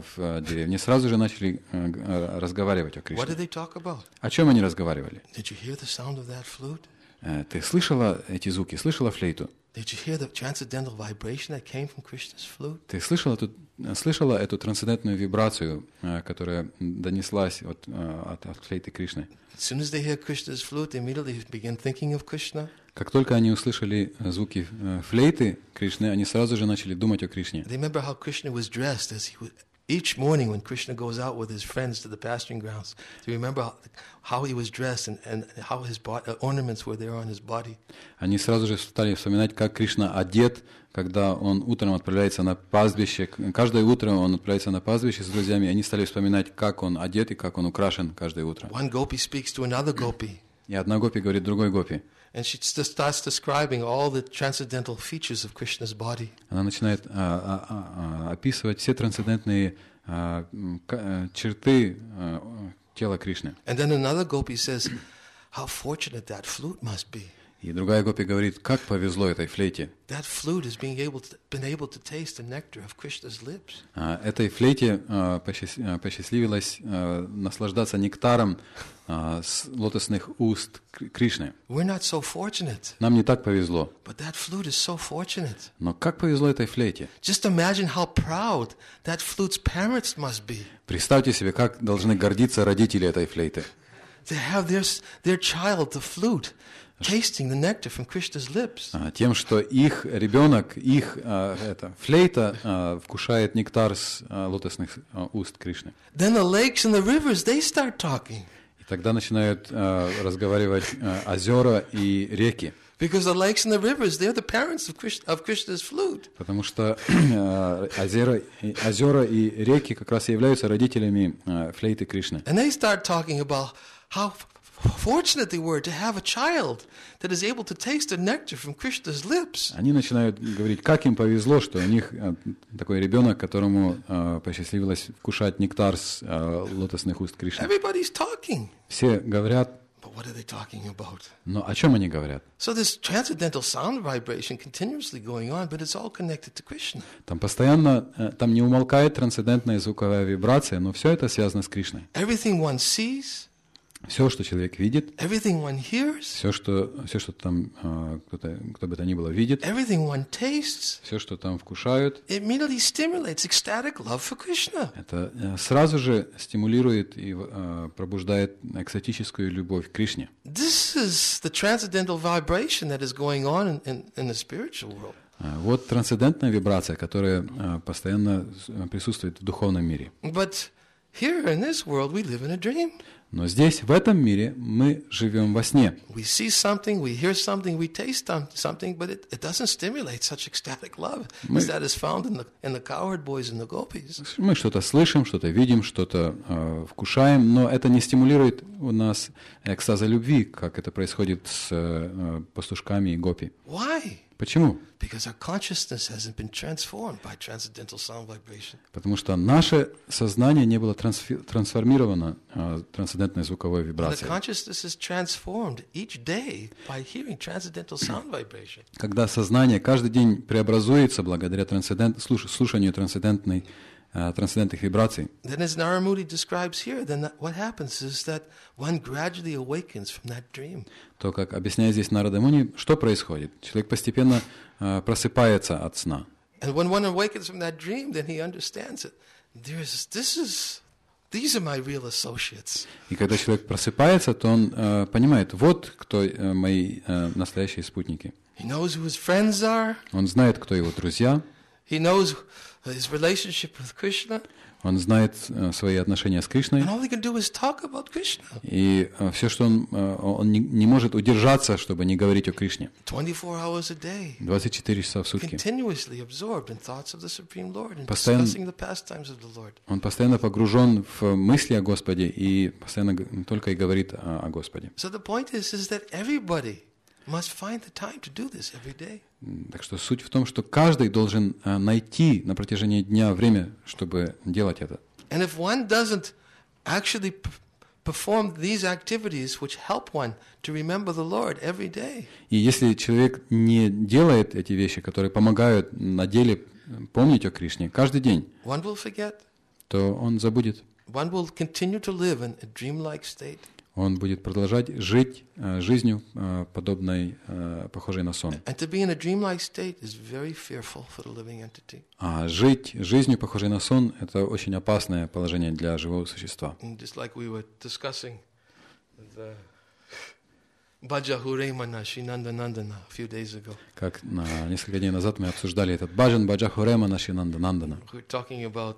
в деревне, сразу же начали разговаривать о Кришне. What did they talk about? О чем они разговаривали? Did you hear the sound of that flute? Ты слышала эти звуки, слышала флейту? Did you hear the transcendental vibration that came from Krishna's flute? Ты слышала эту трансцендентную вибрацию, которая донеслась от флейты Кришны? As soon as they hear Krishna's flute, they immediately begin thinking of Krishna. Как только они услышали звуки флейты Кришны, они сразу же начали думать о Кришне. They remember how Krishna was dressed as he was. Each morning when Krishna goes out with his friends to the pasturing grounds, do you remember how he was dressed and how his ornaments were there on his body? Они сразу же стали вспоминать, как Кришна одет, когда он утром отправляется на пастбище. Каждое утро он отправляется на пастбище с друзьями, и они стали вспоминать, как он одет и как он украшен каждое утро. One gopi speaks to another gopi. И одна гопи говорит другой гопи. And she starts describing all the transcendental features of Krishna's body. Она начинает описывать все трансцендентные черты тела Кришны. And then another gopi says, how fortunate that flute must be. И другая гопи говорит, как повезло этой флейте. That flute has been able to taste the nectar of Krishna's lips. Этой флейте посчастливилось наслаждаться нектаром с лотосных уст Кришны. We're not so fortunate. Нам не так повезло. But that flute is so fortunate. Но как повезло этой флейте? Just imagine how proud that flute's parents must be. Представьте себе, как должны гордиться родители этой флейты. To have their child, the flute, tasting the nectar from Krishna's lips. Тем, что их ребенок, их флейта вкушает нектар с лотосных уст Кришны. Then the lakes and the rivers, they start talking. И тогда начинают разговаривать озера и реки. Because the lakes and the rivers, they're the parents of Krishna's flute. Потому что озера и реки как раз и являются родителями флейты Кришны. And they start talking about how fortunate they were to have a child that is able to taste the nectar from Krishna's lips. Они начинают говорить, как им повезло, что у них такой ребенок, которому посчастливилось вкушать нектар с лотосных уст Кришны. Everybody's talking. Все говорят, But what are they talking about? но о чем они говорят? So this transcendental sound vibration continuously going on, but it's all connected to Krishna. Там постоянно, там не умолкает трансцендентная звуковая вибрация, но все это связано с Кришной. Everything one sees, Все, что человек видит, everything one hears, все, что там кто бы то ни было видит, everything one tastes, все, что там вкушают, it immediately stimulates ecstatic love for Krishna. это сразу же стимулирует и пробуждает экстатическую любовь к Кришне. This is the transcendental vibration that is going on in the spiritual world. Вот трансцендентная вибрация, которая постоянно присутствует в духовном мире. But here in this world we live in a dream. Но здесь, в этом мире, мы живем во сне. We see something, we hear something, we taste something, but it doesn't stimulate such ecstatic love as that is found in the cowherd boys and the gopis. Мы что-то слышим, что-то видим, что-то вкушаем, но это не стимулирует у нас экстаза любви, как это происходит с пастушками и гопи. Why? Почему? Because our consciousness hasn't been transformed by transcendental sound vibration. Потому что наше сознание не было трансформировано трансцендентной звуковой And the вибрацией. consciousness is transformed each day by hearing transcendental sound vibration. Когда сознание каждый день преобразуется благодаря слушанию трансцендентных вибраций, Then as Narada describes here, then what happens is that one gradually awakens from that dream. то, как объясняет здесь Нарада Муни, что происходит? Человек постепенно просыпается от сна. And when one awakens from that dream, then he understands it. These are my real associates. И когда человек просыпается, то он понимает, вот кто мои настоящие спутники. He knows who his friends are. Он знает, кто его друзья. He knows his relationship with Krishna. Он знает свои отношения с Кришной. And all he can do is talk about Krishna. И все, что он не может удержаться, чтобы не говорить о Кришне. 24 hours a day. 24 часа в сутки. Continuously absorbed in thoughts of the Supreme Lord and discussing the pastimes of the Lord. Он постоянно погружен в мысли о Господе и постоянно только и говорит о Господе. So the point is that everybody must find the time to do this every day. Так что суть в том, что каждый должен найти на протяжении дня время, чтобы делать это. And if one doesn't actually perform these activities which help one to remember the Lord every day, И если человек не делает эти вещи, которые помогают на деле помнить о Кришне каждый день, one will forget. то он забудет. One will continue to live in a dreamlike state. он будет продолжать жить жизнью, подобной, похожей на сон. And to be in a dreamlike state is very fearful for the living entity. А жить жизнью, похожей на сон, это очень опасное положение для живого существа. And just like we were discussing the Bhajahuремана Шинанданандана a few days ago. Как несколько дней назад мы обсуждали этот баджан Баджахуремана Шинанданандана. We're talking about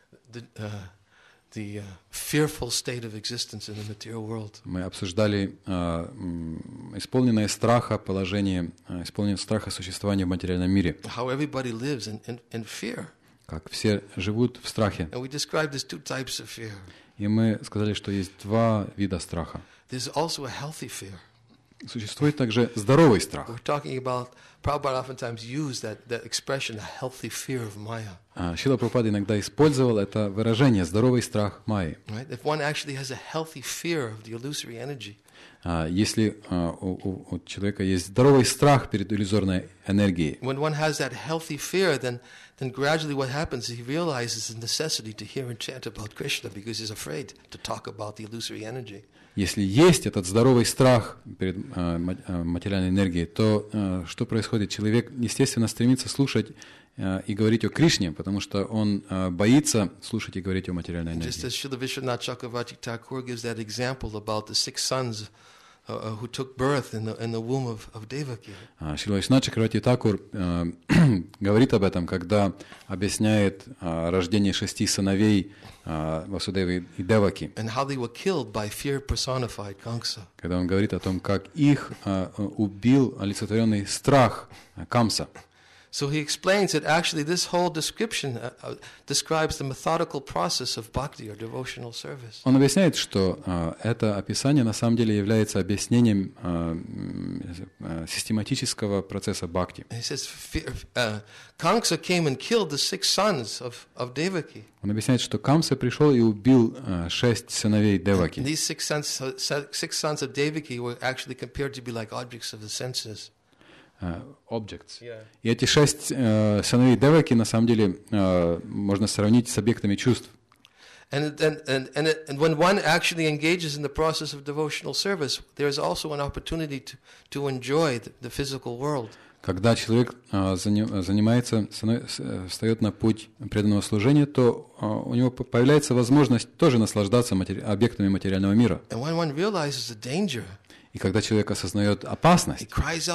the fearful state of existence in the material world. Мы обсуждали исполненное страха положение, исполненное страха существования в материальном мире. How everybody lives in fear. Как все живут в страхе. And we described there's two types of fear. И мы сказали, что есть два вида страха. There's also a healthy fear. Существует также здоровый страх. We're talking about, Prabhupada oftentimes used that expression, a healthy fear of Maya. Шрила Прабхупада иногда использовал это выражение «здоровый страх Майи». Right? If one actually has a healthy fear of the illusory energy, если у человека есть здоровый страх перед иллюзорной энергией, when one has that healthy fear, then gradually what happens is he realizes the necessity to hear and chant about Krishna because he's afraid to talk about the illusory energy. Если есть этот здоровый страх перед материальной энергией, то что происходит? Человек, естественно, стремится слушать и говорить о Кришне, потому что он боится слушать и говорить о материальной энергии. Just as Srila Vishwanath Chakravarti Thakur gives that example about the 6 sons who took birth in the womb of Devaki. Шрила Вишванат Чакраварти Такур говорит об этом, когда объясняет рождение 6 сыновей Васудевы и Деваки. And how they were killed by fear personified Kamsa. Когда он говорит о том, как их убил олицетворенный страх Камса. So he explains that actually this whole description describes the methodical process of bhakti or devotional service. Он объясняет, что это описание на самом деле является объяснением систематического процесса бхакти. He says Kamsa came and killed the 6 sons of Devaki. Он объясняет, что Камса пришел и убил 6 сыновей Деваки. And these 6 sons of Devaki were actually compared to be like objects of the senses. Objects. И эти 6 сыновей Деваки на самом деле можно сравнить с объектами чувств. And when one actually engages in the process of devotional service, there is also an opportunity to enjoy the physical world. Когда человек занимается, встает на путь преданного служения, то у него появляется возможность тоже наслаждаться объектами материального мира. And when one realizes the danger, и когда человек осознает опасность,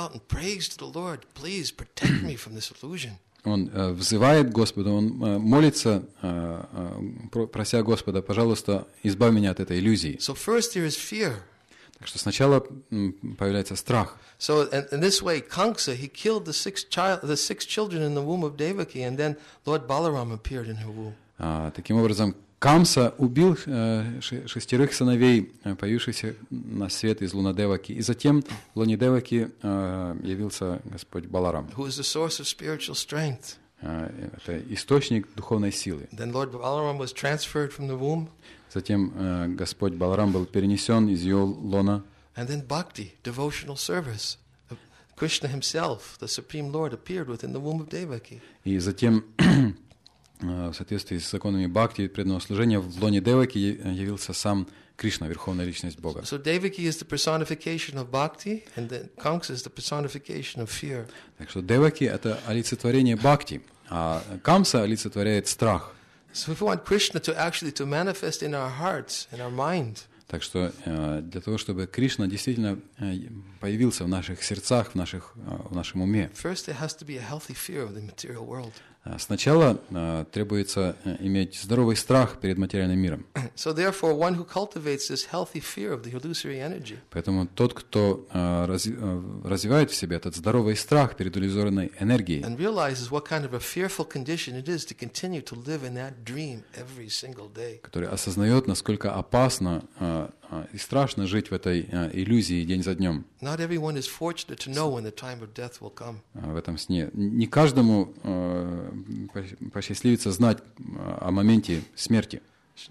он взывает к Господу, он молится, прося Господа, пожалуйста, избавь меня от этой иллюзии. So first there is fear. Так что сначала появляется страх. So in this way, Kamsa, he killed the 6 children in the womb of Devaki, and then Lord Balaram appeared in her womb. Таким образом, Камса убил 6 сыновей, появившихся на свет из луны Деваки, и затем в луне Деваки явился Господь Баларам. Who is the source of spiritual strength. Это источник духовной силы. Then Lord Balaram was transferred from the womb. Затем Господь Баларам был перенесен из ее лона. And then bhakti, devotional service. Krishna himself, the Supreme Lord, appeared within the womb of Devaki. И затем в соответствии с законами бхакти, преданного служения, в лоне Деваки явился сам Кришна, верховная личность Бога. So Devaki is the personification of bhakti, and then Kamsa is the personification of fear. Так что Деваки — это олицетворение бхакти, а Камса олицетворяет страх. So if we want Krishna to actually manifest in our hearts, in our mind. Так что для того, чтобы Кришна действительно появился в наших сердцах, в нашем уме, First there has to be a healthy fear of the material world. Сначала требуется иметь здоровый страх перед материальным миром. So therefore, one who cultivates this healthy fear of the illusory energy. Поэтому тот, кто развивает в себе этот здоровый страх перед иллюзорной энергией, and realizes what kind of a fearful condition it is to continue to live in that dream every single day. Который осознает, насколько опасно и страшно жить в этой иллюзии день за днем. Not everyone is fortunate to know when the time of death will come. В этом сне. Не каждому посчастливится знать о моменте смерти.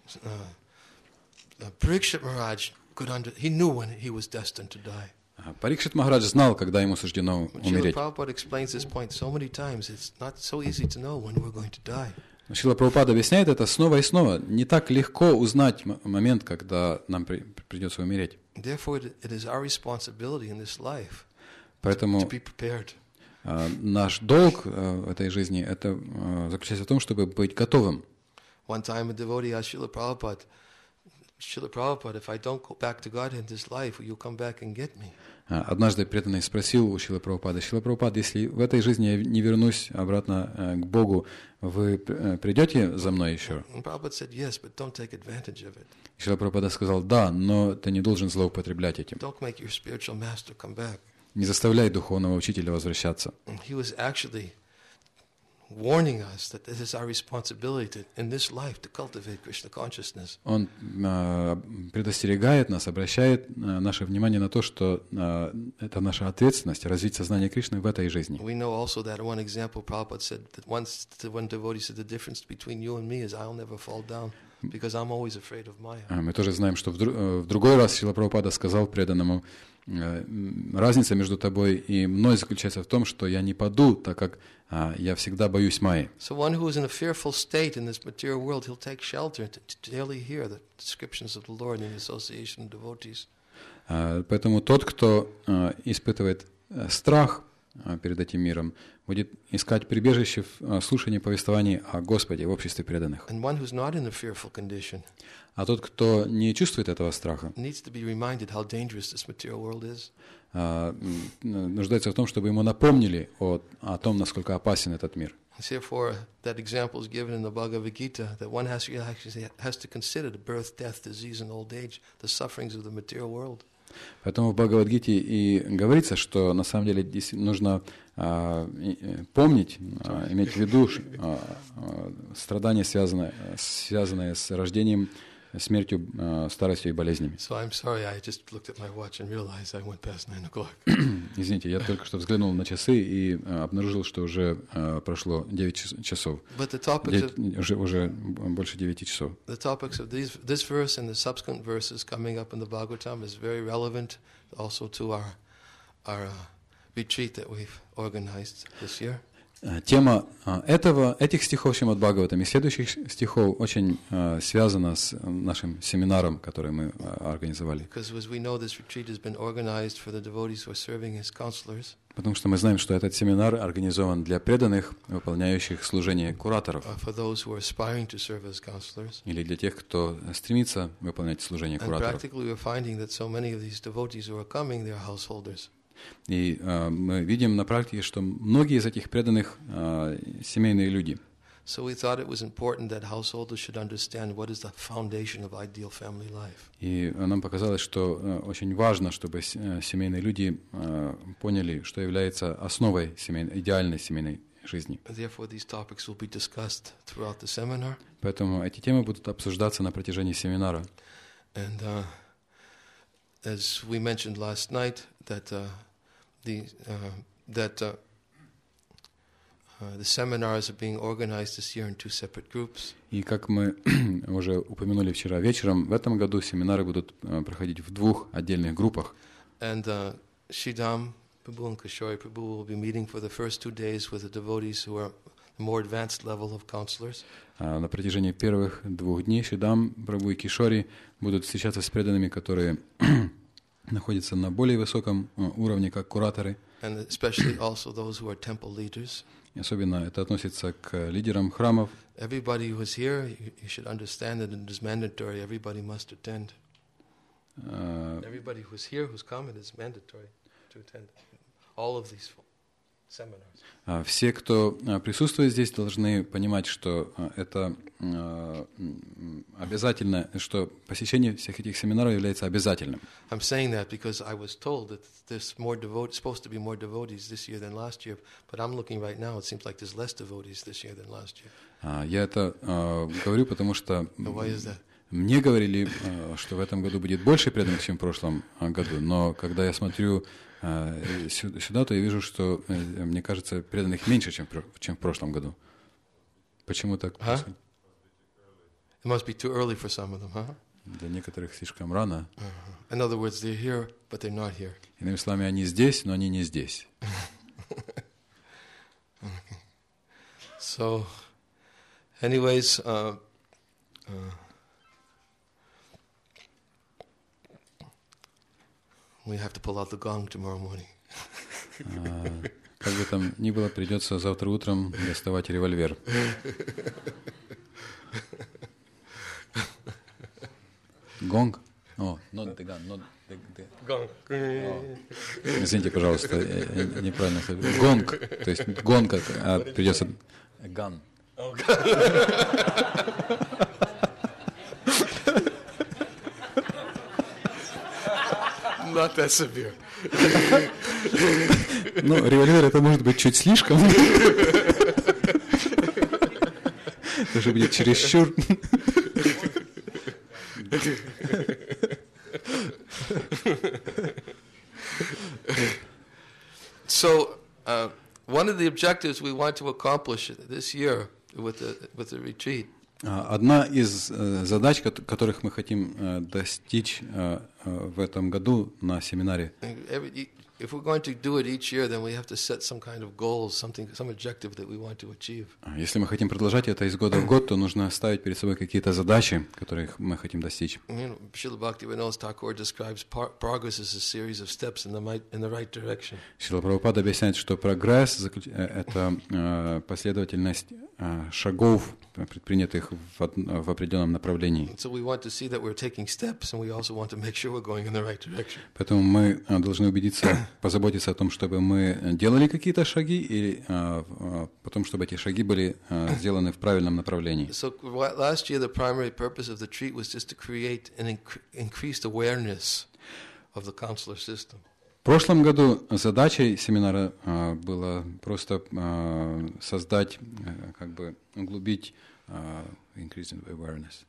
Parikshit Maharaj he knew when he was destined to die. Парикшит Махарадж знал, когда ему суждено умереть. Шрила Прабхупада объясняет это снова и снова. Не так легко узнать момент, когда нам придется умереть. Therefore, it is our responsibility in this life Поэтому to be prepared. наш долг в этой жизни это заключается в том, чтобы быть готовым. One time a devotee asked Srila Prabhupada, if I don't go back to God in this life, will you come back and get me? Однажды преданный спросил у Шрилы Прабхупады: Шрила Прабхупада, если в этой жизни я не вернусь обратно к Богу, вы придете за мной еще? And Prabhupada said, yes, but don't take advantage of it. Шрила Прабхупада сказал: да, но ты не должен злоупотреблять этим. Don't make your spiritual master come back. Не заставляй духовного учителя возвращаться. And he was actually warning us that this is our responsibility in this life to cultivate Krishna consciousness. Он предостерегает нас, обращает наше внимание на то, что это наша ответственность развить сознание Кришны в этой жизни. We know also that one example Prabhupada said that once one devotee said the difference between you and me is I'll never fall down because I'm always afraid of Maya. Мы тоже знаем, что в другой раз Шрила Прабхупада сказал преданному: разница между тобой и мной заключается в том, что я не паду, так как я всегда боюсь Майи. So one who is in a fearful state in this material world, he'll take shelter to daily hear the descriptions of the Lord in the association of devotees. Поэтому тот, кто испытывает страх перед этим миром, будет искать прибежище в слушании повествований о Господе в обществе преданных. And one who's not in a fearful condition А тот, кто не чувствует этого страха, needs to be reminded how dangerous this material world is. нуждается в том, чтобы ему напомнили о том, насколько опасен этот мир. Therefore, that example is given in the Bhagavad Gita that one has to consider the birth, death, disease, and old age, the sufferings of the material world. Поэтому в Бхагавад-гите и говорится, что на самом деле нужно помнить, иметь в виду страдания, связанные с рождением, смертью, старостью и болезнями. So I'm sorry, I just looked at my watch and realized I went past 9 o'clock. Извините, я только что взглянул на часы и обнаружил, что уже прошло 9 часов. But the topics of, уже больше 9 часов. The topics of this verse and the subsequent verses coming up in the Bhagavatam is very relevant also to our retreat that we've organized this year. Тема этих стихов Шримад Бхагаватам и следующих стихов очень связана с нашим семинаром, который мы организовали. Потому что мы знаем, что этот семинар организован для преданных, выполняющих служение кураторов, или для тех, кто стремится выполнять служение кураторов. И мы видим на практике, что многие из этих преданных семейные люди. И нам показалось, что очень важно, чтобы семейные люди поняли, что является основой идеальной семейной жизни. Поэтому эти темы будут обсуждаться на протяжении семинара. As we mentioned last night, that the seminars are being organized this year in 2 separate groups. И как мы уже упомянули вчера вечером, в этом году семинары будут проходить в 2 отдельных группах. And Sridham Prabhu and Kishore Prabhu will be meeting for the first 2 days with the devotees who are the more advanced level of counselors. На протяжении первых 2 дней Шридам Прабху и Кишори будут встречаться с преданными, которые находятся на более высоком уровне, как кураторы. And especially also those who are temple leaders. И особенно это относится к лидерам храмов. Everybody who is here, you should understand that it is mandatory. Everybody must attend. Everybody who is here, who's come, it is mandatory to attend all of these seminars. Все, кто присутствует здесь, должны понимать, что это обязательно, что посещение всех этих семинаров является обязательным. I'm saying that because I was told that there's supposed to be more devotees this year than last year, but I'm looking right now, it seems like there's less devotees this year than last year. Я это говорю, потому что мне говорили, что в этом году будет больше преданных, чем в прошлом году, но когда я смотрю сюда, то я вижу, что, мне кажется, преданных меньше, чем в прошлом году. Почему так? It must be too early for some of them, huh? Для некоторых слишком рано. In other words, they're here, but they're not here. Иными словами, они здесь, но они не здесь. So, Anyways, we have to pull out the gong tomorrow morning. Как бы там ни было, придется завтра утром доставать револьвер. Гонг? О, not the gun, not the... Gong. Извините, пожалуйста, я неправильно сказал. Гонг, то есть гонка, а придется... Gun. Not that severe. Ну, револьвер это может быть чуть слишком. Это же будет чересчур. So, one of the objectives we want to accomplish this year with the retreat Одна из задач, которых мы хотим достичь в этом году на семинаре, if we're going to do it each year, then we have to set some kind of goals, some objective that we want to achieve. Если мы хотим продолжать это из года в год, то нужно ставить перед собой какие-то задачи, которых мы хотим достичь. Srila Bhaktivinoda Thakur describes progress as a series of steps in the right direction. Шрила Прабхупада объясняет, что прогресс – это последовательность шагов, предпринятых в определенном направлении. So we want to see that we're taking steps, and we also want to make sure we're going in the right direction. Поэтому мы должны убедиться, позаботиться о том, чтобы мы делали какие-то шаги, и потом, чтобы эти шаги были сделаны в правильном направлении. So last year, the primary purpose of the retreat was just to create an increased awareness of the consular system. В прошлом году задачей семинара было просто создать, как бы углубить increasing awareness,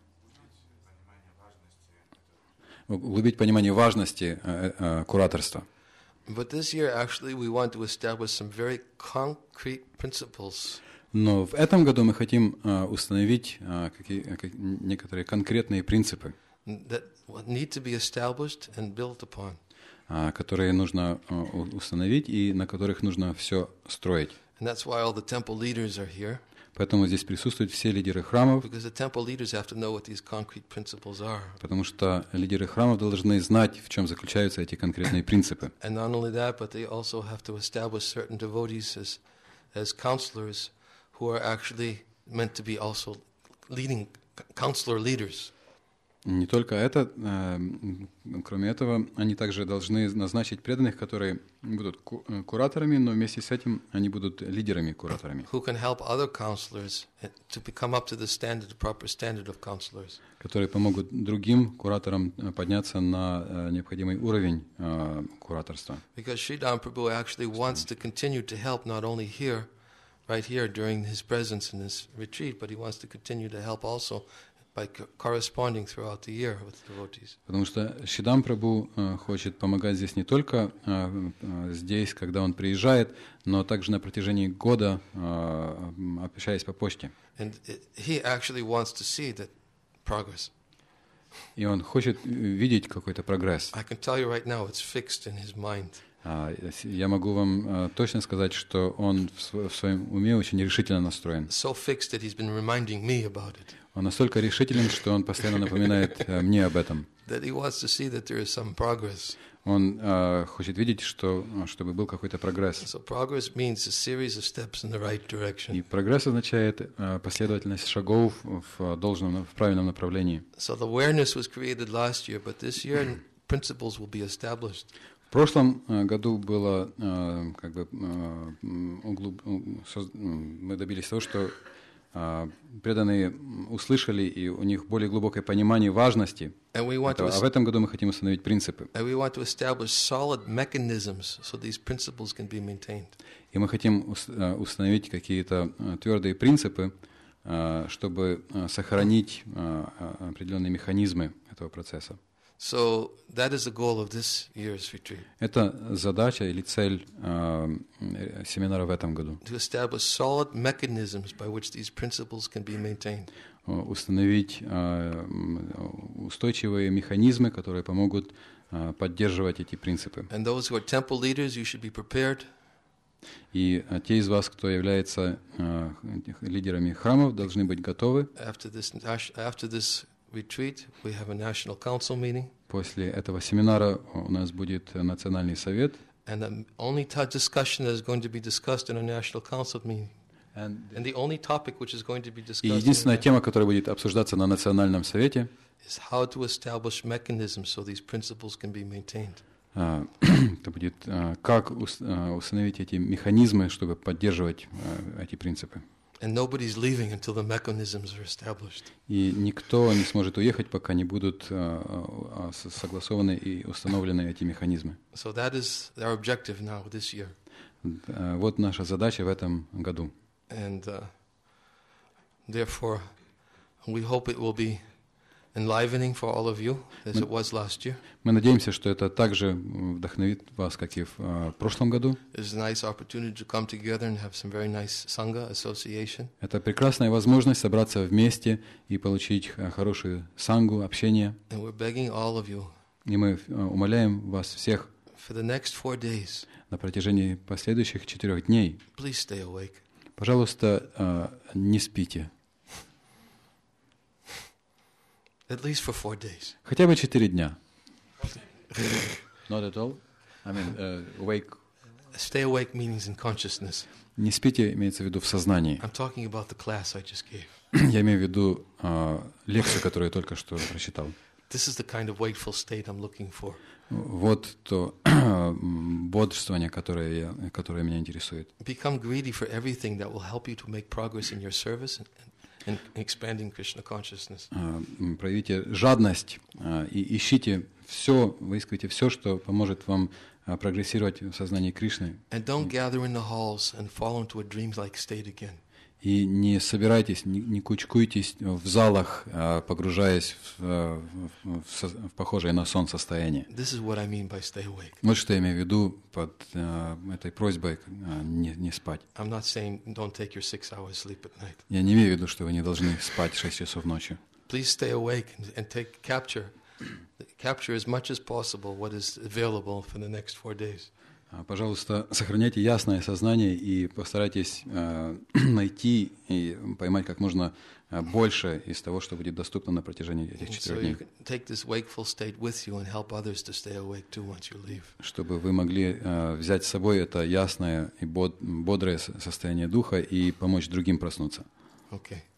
углубить понимание важности кураторства. But this year, actually, we want to establish some very concrete principles. Но в этом году мы хотим установить некоторые конкретные принципы, That need to be established and built upon. Которые нужно установить и на которых нужно все строить. And that's why all the temple leaders are here. Поэтому здесь присутствуют все лидеры храмов, Because the temple leaders have to know what these concrete principles are. потому что лидеры храмов должны знать, в чем заключаются эти конкретные принципы. And not only that, but they also have to establish certain devotees as counselors who are actually meant to be also leading counselor leaders. Не только это, кроме этого, они также должны назначить преданных, которые будут кураторами, но вместе с этим они будут лидерами-кураторами. Who can help other counselors to come up to the proper standard of counselors. Которые помогут другим кураторам подняться на необходимый уровень кураторства. Because Sridham Prabhu actually wants to continue to help not only here, right here during his presence in this retreat, but he wants to continue to help also by corresponding throughout the year with devotees. Потому что Шридам Прабху хочет помогать здесь не только здесь, когда он приезжает, но также на протяжении года, общаясь по почте. And he actually wants to see that progress. И он хочет видеть какой-то прогресс. I can tell you right now, it's fixed in his mind. Я могу вам точно сказать, что он в своем уме очень решительно настроен. So fixed that he's been reminding me about it. Он настолько решителен, что он постоянно напоминает мне об этом. That he wants to see that there is some progress. Он хочет видеть, чтобы был какой-то прогресс. So progress means a series of steps in the right direction. И прогресс означает последовательность шагов в правильном направлении. So the awareness was created last year, but this year principles will be established. В прошлом году было, как бы, мы добились того, что преданные услышали, и у них более глубокое понимание важности этого. А в этом году мы хотим установить принципы. И мы хотим установить какие-то твердые принципы, чтобы сохранить определенные механизмы этого процесса. So that is the goal of this year's retreat. Это задача или цель семинара в этом году. To establish solid mechanisms by which these principles can be maintained. Установить устойчивые механизмы, которые помогут поддерживать эти принципы. And those who are temple leaders, you should be prepared. И те из вас, кто является лидерами храмов, должны быть готовы. After this retreat, we have a national council meeting. После этого семинара у нас будет национальный совет. And the only discussion that is going to be discussed in a national council meeting. And the only topic which is going to be discussed И единственная тема, которая будет обсуждаться на национальном совете, is how to establish mechanisms so these principles can be maintained. это будет как установить эти механизмы, чтобы поддерживать эти принципы. And nobody's leaving until the mechanisms are established. И никто не сможет уехать, пока не будут согласованы и установлены эти механизмы. So that is our objective now this year. Вот наша задача в этом году. And therefore, we hope it will be enlivening for all of you as it was last year. Мы надеемся, что это также вдохновит вас, как и в прошлом году. It's a nice opportunity to come together and have some very nice sangha association. Это прекрасная возможность собраться вместе и получить хорошую сангу, общение. And we're begging all of you И мы умоляем вас всех for the next 4 days, на протяжении последующих 4 дней, please stay awake. пожалуйста, не спите. At least for 4 days. Хотя бы 4 дня. Not at all? I mean, awake. Stay awake means in consciousness. Не спите, имеется в виду в сознании. I'm talking about the class I just gave. Я имею в виду лекцию, которую я только что прочитал. This is the kind of wakeful state I'm looking for. Вот то бодрствование, которое меня интересует. Become greedy for everything that will help you to make progress in your service and expanding Krishna consciousness. Проявите жадность и ищите все, выискивайте все, что поможет вам прогрессировать в сознании Кришны. And don't gather in the halls and fall into a dream-like state again. И не собирайтесь, не кучкуйтесь в залах, погружаясь в похожее на сон состояние. This is what I mean by stay awake. Вот что я имею в виду под этой просьбой не спать. I'm not saying don't take your 6 hours sleep at night. Я не имею в виду, что вы не должны спать 6 часов ночи. Please stay awake and capture as much as possible what is available for the next 4 days. Пожалуйста, сохраняйте ясное сознание и постарайтесь найти и поймать как можно больше из того, что будет доступно на протяжении этих 4 дней. Чтобы вы могли взять с собой это ясное и бодрое состояние духа и помочь другим проснуться. Okay.